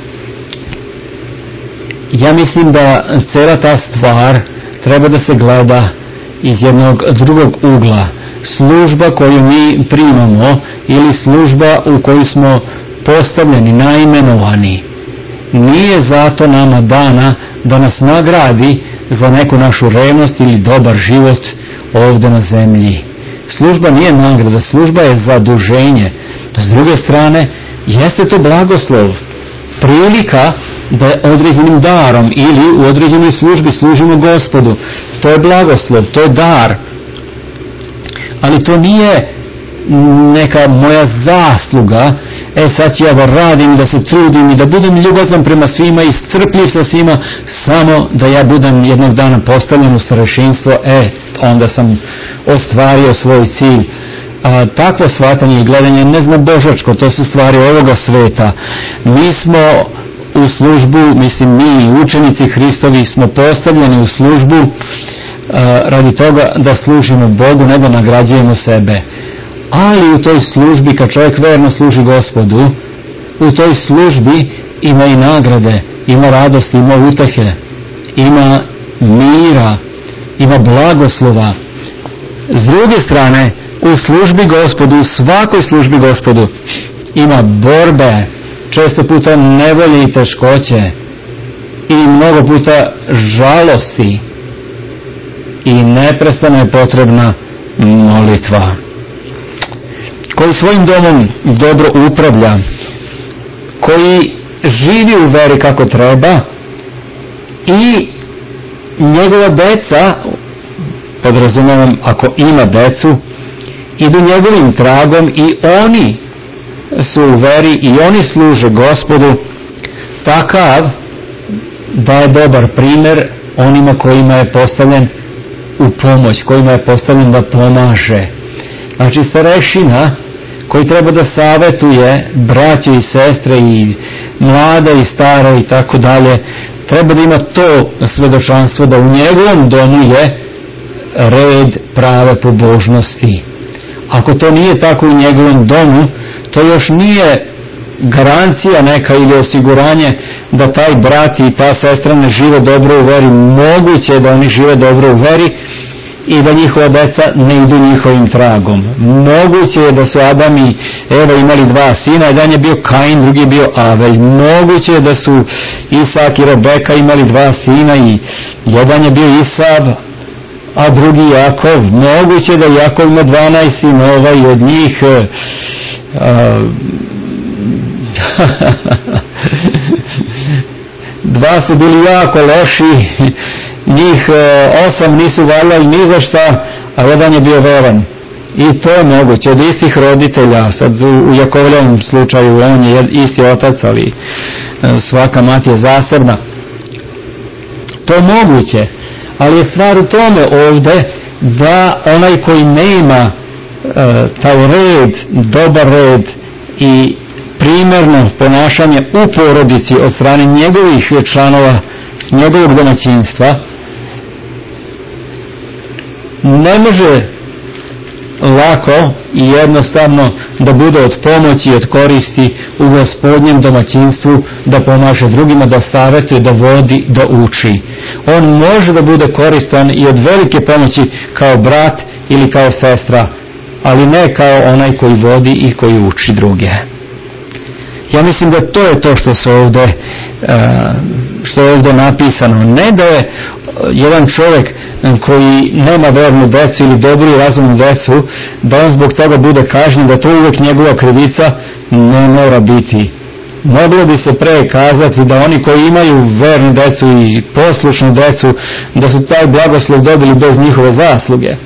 B: ja mislim da cela ta stvar treba da se gleda iz jednog drugog ugla. Služba koju mi primamo ili služba u koju smo postavljeni, naimenovani, nije zato nama dana da nas nagradi za neku našu revnost ili dobar život ovdje na zemlji. Služba nije nagrada, služba je zaduženje. S druge strane, jeste to blagoslov, prilika da određenim darom ili u određenoj službi služimo Gospodu. To je blagoslov, to je dar. Ali to nije neka moja zasluga, e sad ću ja da radim i da se trudim i da budem ljubazan prema svima i strpljiv sa svima, samo da ja budem jednog dana postavljen u starešinstvo, e onda sam ostvario svoj cilj. A, takvo shvatanje i gledanje ne zna božačko, to su stvari ovoga sveta. Mi smo u službu, mislim mi učenici Hristovi smo postavljeni u službu a, radi toga da služimo Bogu, ne da nagrađujemo sebe. Ali u toj službi, kad čovjek verno služi Gospodu, u toj službi ima i nagrade, ima radosti, ima utehe, ima mira, ima blagoslova. S druge strane, u službi Gospodu, u svakoj službi Gospodu ima borbe, često puta nevolje i teškoće. i mnogo puta žalosti i neprestano je potrebna molitva. Koji svojim domom dobro upravlja, koji živi u veri kako treba i njegova deca, podrazumijem ako ima decu, idu njegovim tragom i oni su u veri i oni služe Gospodu, takav da je dobar primjer onima kojima je postavljen u pomoć, kojima je postavljen da pomaže. Znači starešina koji treba da savjetuje braće i sestre i mlade i stare i tako dalje, treba da ima to svedočanstvo da u njegovom domu je red prave pobožnosti. Ako to nije tako u njegovom domu, to još nije garancija neka ili osiguranje da taj brat i ta sestra ne žive dobro u veri. Moguće je da oni žive dobro u veri i da njihova deca ne idu njihovim tragom. Moguće je da su Adam i Eva imali dva sina, jedan je bio Kain, drugi je bio Avelj. Moguće je da su Isak i Rebeka imali dva sina i jedan je bio Isav, a drugi Jakov. Moguće je da Jakov ima dvanaest sinova i od njih a, dva su bili jako loši, njih osam nisu valjali ni za šta, a jedan je bio veran. I to je moguće od istih roditelja. Sad u Jakovljevom slučaju on je isti otac, ali svaka mati je zasebna. To je moguće, ali je stvar u tome ovdje da onaj koji nema e, taj red, dobar red i primjerno ponašanje u porodici od strane njegovih članova, njegovog domaćinstva, ne može lako i jednostavno da bude od pomoći i od koristi u Gospodnjem domaćinstvu, da pomaže drugima, da savjetuje, da vodi, da uči. On može da bude koristan i od velike pomoći kao brat ili kao sestra, ali ne kao onaj koji vodi i koji uči druge. Ja mislim da to je to što se ovdje što je ovdje napisano. Ne da je jedan čovjek koji nema vernu decu ili dobru i razumnu decu, da on zbog toga bude kažnjen, da to uvijek njegova krivica, ne mora biti. Moglo bi se pre kazati da oni koji imaju vernu decu i poslušnu decu, da su taj blagoslov dobili bez njihove zasluge.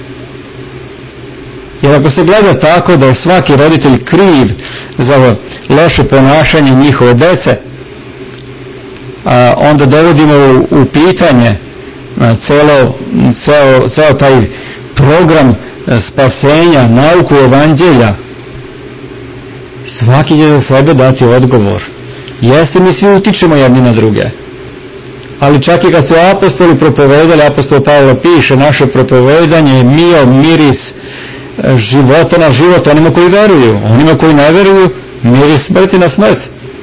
B: Jer ako se gleda tako da je svaki roditelj kriv za loše ponašanje njihove dece, a onda dovodimo u, u pitanje celo, ceo, ceo taj program spasenja, nauku evanđelja. Svaki će za sebe dati odgovor. Jeste, mi svi utičemo jedni na druge. Ali čak i kad su apostoli propovedali, apostol Pavle piše, naše propovedanje je mio, miris života na život onima koji veruju. Onima koji ne veruju, miris smrti na smrt.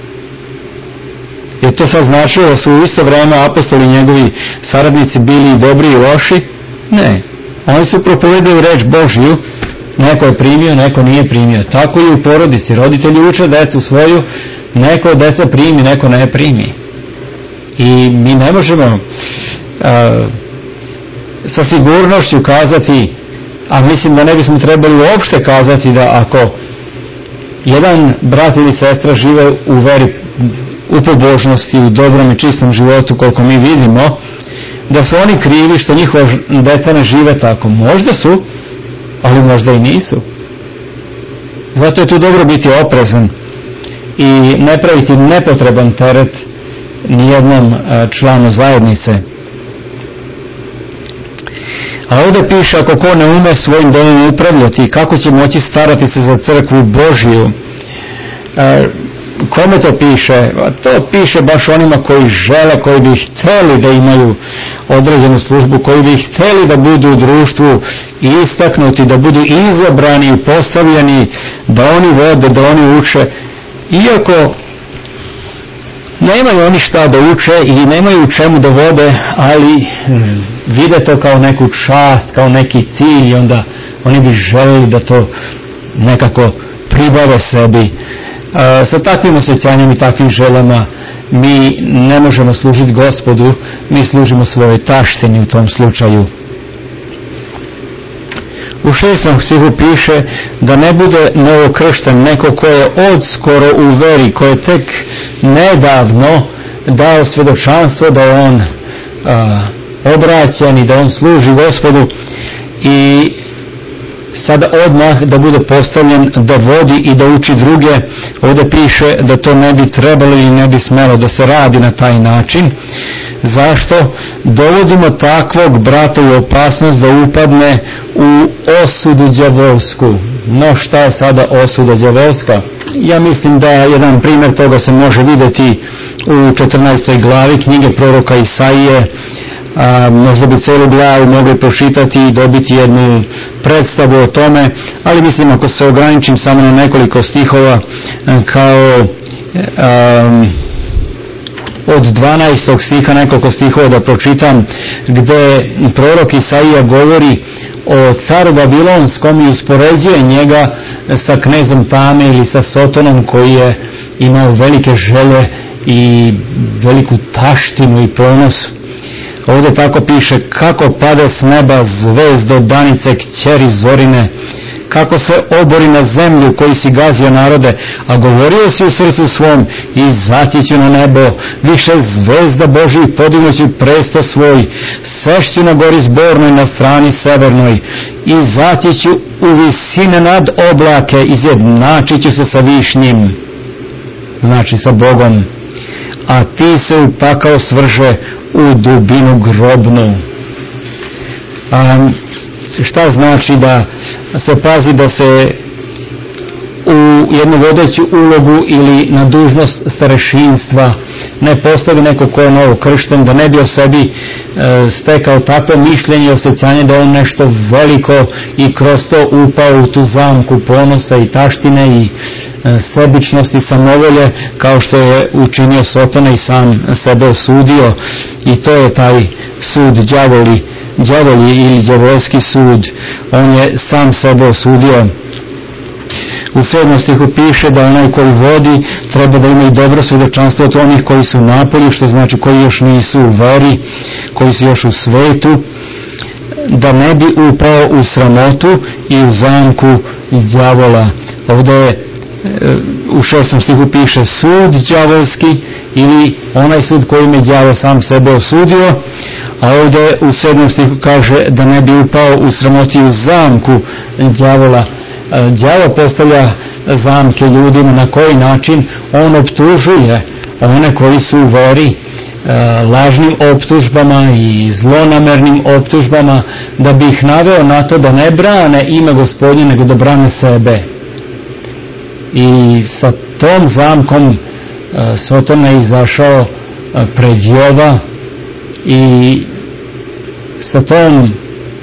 B: Je to sad značilo da su u isto vreme apostoli i njegovi saradnici bili dobri i loši? Ne. Oni su propovedali reč Božju, neko je primio, neko nije primio. Tako i u porodici. Roditelji uče decu svoju, neko od deca primi, neko ne primi. I mi ne možemo a, sa sigurnošću kazati, a mislim da ne bismo trebali uopšte kazati da ako jedan brat ili sestra žive u veri, u pobožnosti, u dobrom i čistom životu koliko mi vidimo, da su oni krivi što njihova deca ne žive tako. Možda su, ali možda i nisu. Zato je tu dobro biti oprezan i ne praviti nepotreban teret nijednom članu zajednice. A ovdje piše, ako ko ne ume svojim domom upravljati, kako će moći starati se za crkvu Božiju? E, kome to piše? To piše baš onima koji žele, koji bi htjeli da imaju određenu službu, koji bi htjeli da budu u društvu istaknuti, da budu izabrani i postavljeni, da oni vode, da oni uče. Iako nemaju oni šta da uče i nemaju u čemu da vode, ali vide to kao neku čast, kao neki cilj i onda oni bi želeli da to nekako pribave sebi. A, sa takvim osjećanjem i takvim željama mi ne možemo služiti Gospodu, mi služimo svojoj taštini u tom slučaju. U šestom stihu piše da ne bude novokršten neko ko je odskoro u veri, ko je tek nedavno dao svjedočanstvo da je on a, obraćen i da on služi Gospodu i sada odmah da bude postavljen da vodi i da uči druge. Ovdje piše da to ne bi trebalo i ne bi smelo da se radi na taj način. Zašto? Dovodimo takvog brata u opasnost da upadne u osudu đavolsku. No šta je sada osuda đavolska? Ja mislim da jedan primjer toga se može vidjeti u četrnaestoj glavi knjige proroka Isaije. A, možda bi cijelu glavu mogli pročitati i dobiti jednu predstavu o tome, ali mislim ako se ograničim samo na nekoliko stihova, kao um, od dvanaestog stiha nekoliko stihova da pročitam, gdje prorok Isaija govori o caru Babilonskom i uspoređuje njega sa knezom Tame ili sa Sotonom koji je imao velike želje i veliku taštinu i ponos. Ovdje tako piše: kako pade s neba zvezdo danice kćeri zorine, kako se obori na zemlju koji si gazio narode, a govorio si u srcu svom: izaći ću na nebo, više zvezda Božih podignuću presto svoj, sešću na gori zbornoj na strani severnoj, izaći ću u visine nad oblake, izjednačit ću se sa višnjim, znači sa Bogom, a ti se u pakao svrže u dubinu grobnu. A, šta znači da se pazi da se u jednu vodeću ulogu ili na dužnost starešinstva ne postavi neko ko je novo kršten, da ne bi o sebi e, stekao takvo mišljenje i osjećanje da on nešto veliko i kroz to upao u tu zamku ponosa i taštine i e, sebičnosti, samovolje, kao što je učinio Sotona i sam sebe osudio. I to je taj sud đavoli, đavoli ili đavolski sud. On je sam sebe osudio. U sedmom stihu piše da onaj koji vodi treba da ima i dobro svjedočanstvo od onih koji su napolju, što znači koji još nisu u veri, koji su još u svetu, da ne bi upao u sramotu i u zamku đavola. Ovdje u šestom stihu piše sud đavolski ili onaj sud kojim je đavo sam sebe osudio, a ovdje u sedmom stihu kaže da ne bi upao u sramotu i u zamku đavola. Đavo postavlja zamke ljudima. Na koji način? On optužuje one koji su u veri lažnim optužbama i zlonamernim optužbama, da bi ih naveo na to da ne brane ime Gospodnje, nego da brane sebe. I sa tom zamkom Soton je izašao pred Jova i sa tom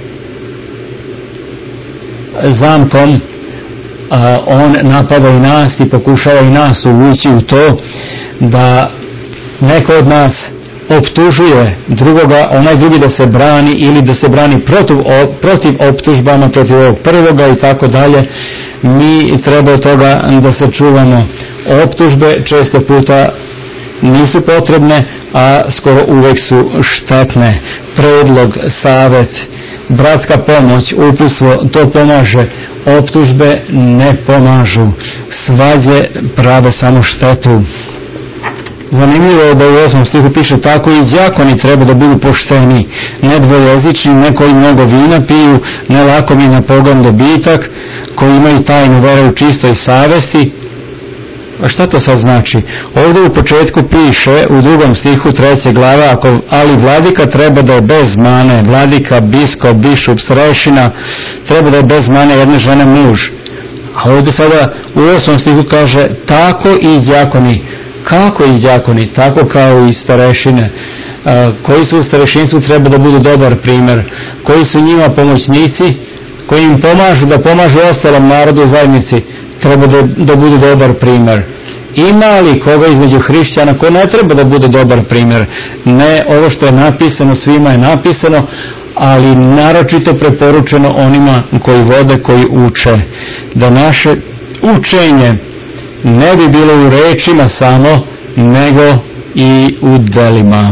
B: zamkom a, on napada i nas i pokušava i nas uvući u to da neko od nas optužuje drugoga, onaj drugi da se brani ili da se brani protiv, protiv optužbama, protiv ovog prvoga i tako dalje. Mi treba od toga da se čuvamo. Optužbe često puta nisu potrebne, a skoro uvijek su štetne. Predlog, savjet, bratska pomoć, uputstvo, to pomaže. Optužbe ne pomažu. Svađe prave samo štetu. Zanimljivo je da u osmom stihu piše: tako i đakoni treba da budu pošteni, ne dvojezični, ne koji mnogo vina piju, ne lakomi na pogan dobitak, koji imaju tajnu vere u čistoj savesti. A šta to sad znači? Ovdje u početku piše u drugom stihu treće glave: ako, ali vladika treba da je bez mane, vladika, biskop, bišup, starešina treba da je bez mane jedne žene muž. A ovdje sada u osmom stihu kaže: tako i đakoni. Kako i đakoni? Tako kao i starešine. A, koji su u starešinstvu treba da budu dobar primjer. Koji su njima pomoćnici, koji im pomažu da pomažu ostalom narodu u zajednici, treba da, da budu dobar primjer. Ima li koga između hrišćana ko ne treba da bude dobar primjer? Ne, ovo što je napisano svima je napisano, ali naročito preporučeno onima koji vode, koji uče. Da naše učenje ne bi bilo u rečima samo, nego i u delima.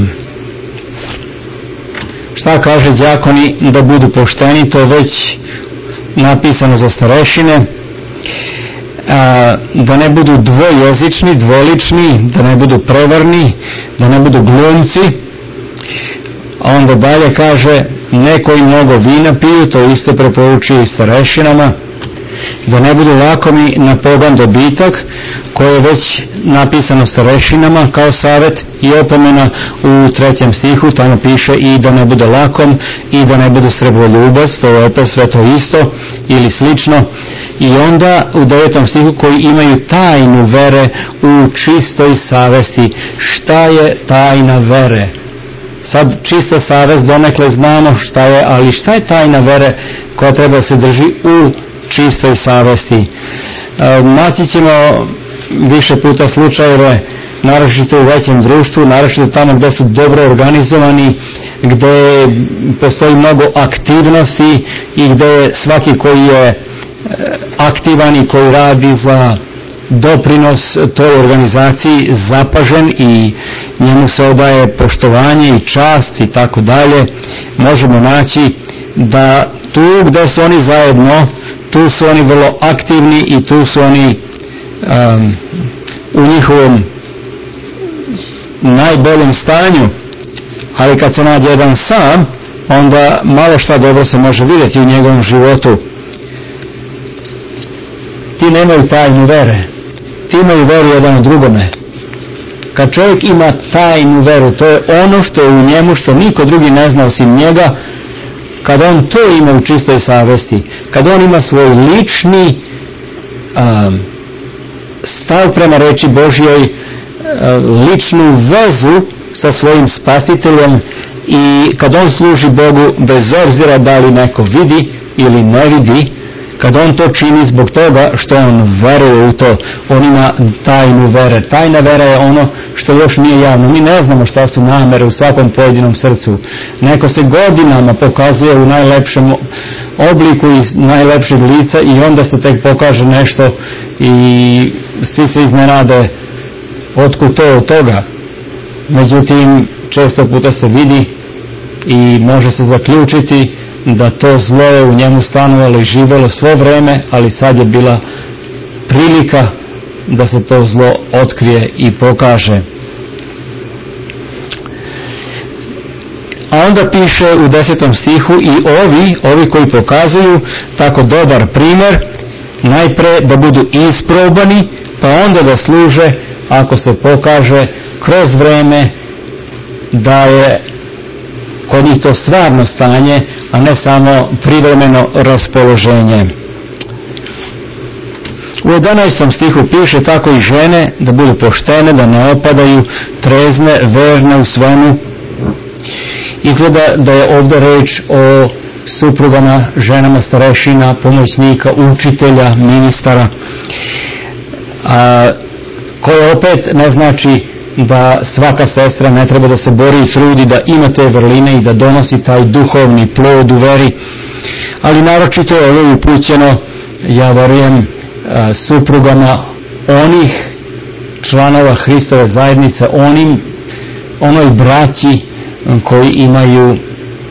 B: Šta kaže đakoni da budu pošteni? To je već napisano za starešine. A, da ne budu dvojezični, dvolični, da ne budu prevarni, da ne budu glumci. A onda dalje kaže, ne koji mnogo vina piju, to isto preporučuje i starešinama, da ne budu lakomi na pogan dobitak, koje je već napisano starešinama kao savjet i opomena u trećem stihu, tamo piše i da ne bude lakom i da ne bude srebroljubac, to je opet sve to isto ili slično. I onda u devetom stihu, koji imaju tajnu vere u čistoj savesti. Šta je tajna vere? Sad čista savest donekle znamo šta je, ali šta je tajna vere koja treba da se drži u čistoj savesti? E, naći ćemo više puta slučajeve, naročito u većem društvu, naročito tamo gdje su dobro organizovani, gdje postoji mnogo aktivnosti i gdje svaki koji je aktivan i koji radi za doprinos toj organizaciji zapažen i njemu se odaje poštovanje i čast i tako dalje, možemo naći da tu gdje su oni zajedno, tu su oni vrlo aktivni i tu su oni um, u njihovom najboljem stanju, ali kad se nađe jedan sam, onda malo šta dobro se može vidjeti u njegovom životu. Ti nemaju tajnu vere, ti imaju veru jedan u drugome. Kad čovjek ima tajnu veru, to je ono što je u njemu, što niko drugi ne zna osim njega. Kad on to ima u čistoj savesti, kad on ima svoj lični um, stav prema reči Božjoj, uh, ličnu vezu sa svojim spasiteljem, i kad on služi Bogu bez obzira da li neko vidi ili ne vidi, kad on to čini zbog toga što on veruje u to, on ima tajnu vere. Tajna vera je ono što još nije javno. Mi ne znamo šta su namere u svakom pojedinom srcu. Neko se godinama pokazuje u najlepšem obliku i najlepšeg lica i onda se tek pokaže nešto i svi se iznenade otkud to od toga. Međutim, često puta se vidi i može se zaključiti da to zlo je u njemu stanovalo i živjelo svo vreme, ali sad je bila prilika da se to zlo otkrije i pokaže. A onda piše u desetom stihu, i ovi, ovi koji pokazuju tako dobar primjer, najpre da budu isprobani, pa onda da služe, ako se pokaže kroz vreme da je kod njih to stvarno stanje, a ne samo privremeno raspoloženje. U jedanaestom stihu piše, tako i žene da budu poštene, da ne opadaju, trezne, verne u svemu. Izgleda da je ovdje reč o suprugama, ženama starešina, pomoćnika, učitelja, ministara, a, koje opet ne znači da svaka sestra ne treba da se bori i trudi da ima te vrline i da donosi taj duhovni plod u veri, ali naročito je ovo upućeno, ja verujem, suprugama onih članova Hristove zajednice, onim, onoj braći koji imaju uh,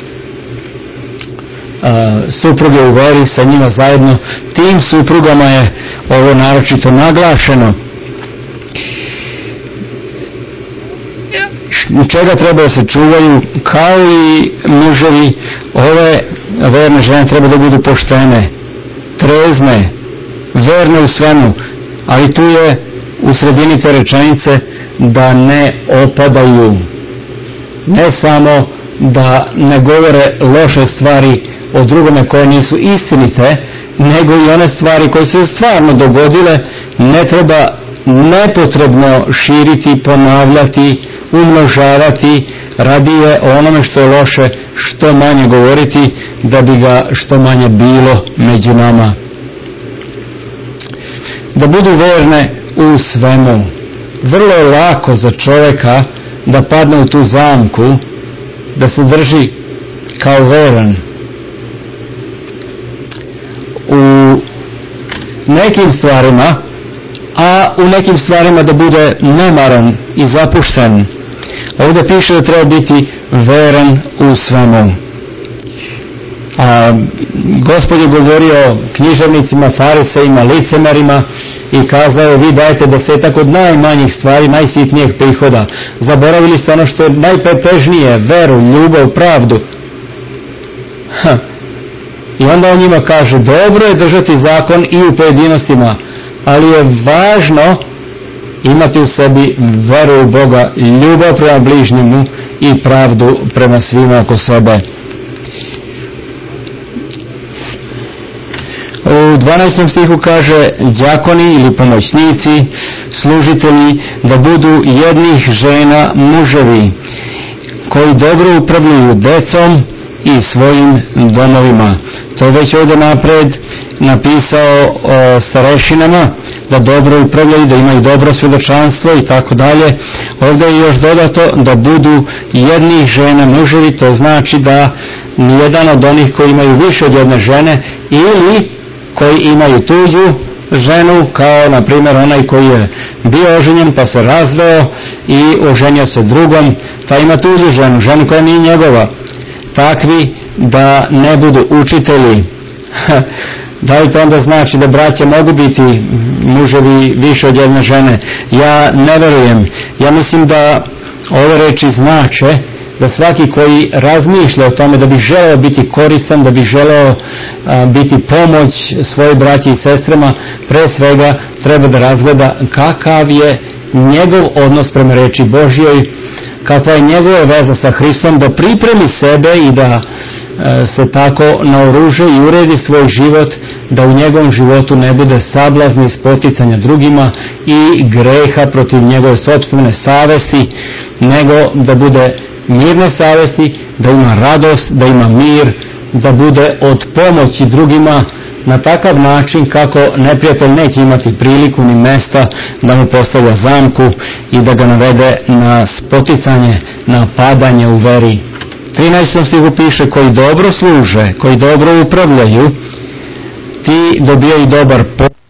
B: supruge u veri sa njima zajedno. Tim suprugama je ovo naročito naglašeno. Čega treba da se čuvaju? Kao i muževi, ove verne žene treba da budu poštene, trezne, verne u svemu, ali tu je u sredini te rečenice da ne opadaju. Ne samo da ne govore loše stvari o drugome koje nisu istinite, nego i one stvari koje su stvarno dogodile ne treba nepotrebno širiti, ponavljati, umnožavati, radije o onome što je loše što manje govoriti, da bi ga što manje bilo među nama. Da budu verne u svemu. Vrlo je lako za čovjeka da padne u tu zamku, da se drži kao veran. U nekim stvarima, a u nekim stvarima da bude nemaran i zapušten. Ovdje piše da treba biti veran u svemu. A, Gospod je govorio književnicima, farisejima, licemarima i kazao: vi dajete desetak od najmanjih stvari, najsitnijeg prihoda. Zaboravili ste ono što je najpretežnije, veru, ljubav, pravdu. Ha. I onda on njima kaže: dobro je držati zakon i u pojedinostima, ali je važno imati u sebi veru u Boga, ljubav prema bližnjemu i pravdu prema svima oko sebe. U dvanaestom stihu kaže: đakoni ili pomoćnici, služitelji, da budu jednih žena muževi, koji dobro upravljaju decom i svojim domovima. To je već ovdje napred napisao o starešinama, da dobro upravljaju, da imaju dobro svjedočanstvo i tako dalje. Ovdje je još dodato da budu jednih žena muževi, to znači da nijedan od onih koji imaju više od jedne žene ili koji imaju tuđu ženu, kao na primjer onaj koji je bio oženjen pa se razveo i oženio se drugom, ta ima tuđu ženu, ženu koja nije njegova. Takvi da ne budu učitelji. Da li to onda znači da braća mogu biti muževi više od jedne žene? Ja ne verujem. Ja mislim da ove reči znače da svaki koji razmišlja o tome da bi želeo biti koristan, da bi želeo a, biti pomoć svojoj braći i sestrama, pre svega treba da razgleda kakav je njegov odnos prema reči Božjoj, kakva je njegova veza sa Hristom, da pripremi sebe i da e, se tako naoruže i uredi svoj život, da u njegovom životu ne bude sablazni spoticanja drugima i greha protiv njegove sopstvene savesti, nego da bude mirne savesti, da ima radost, da ima mir, da bude od pomoći drugima na takav način kako neprijatelj neće imati priliku ni mesta da mu postavlja zamku i da ga navede na spoticanje, na padanje u veri. trinaestom stihu piše: koji dobro služe, koji dobro upravljaju, ti dobijaju dobar pomoć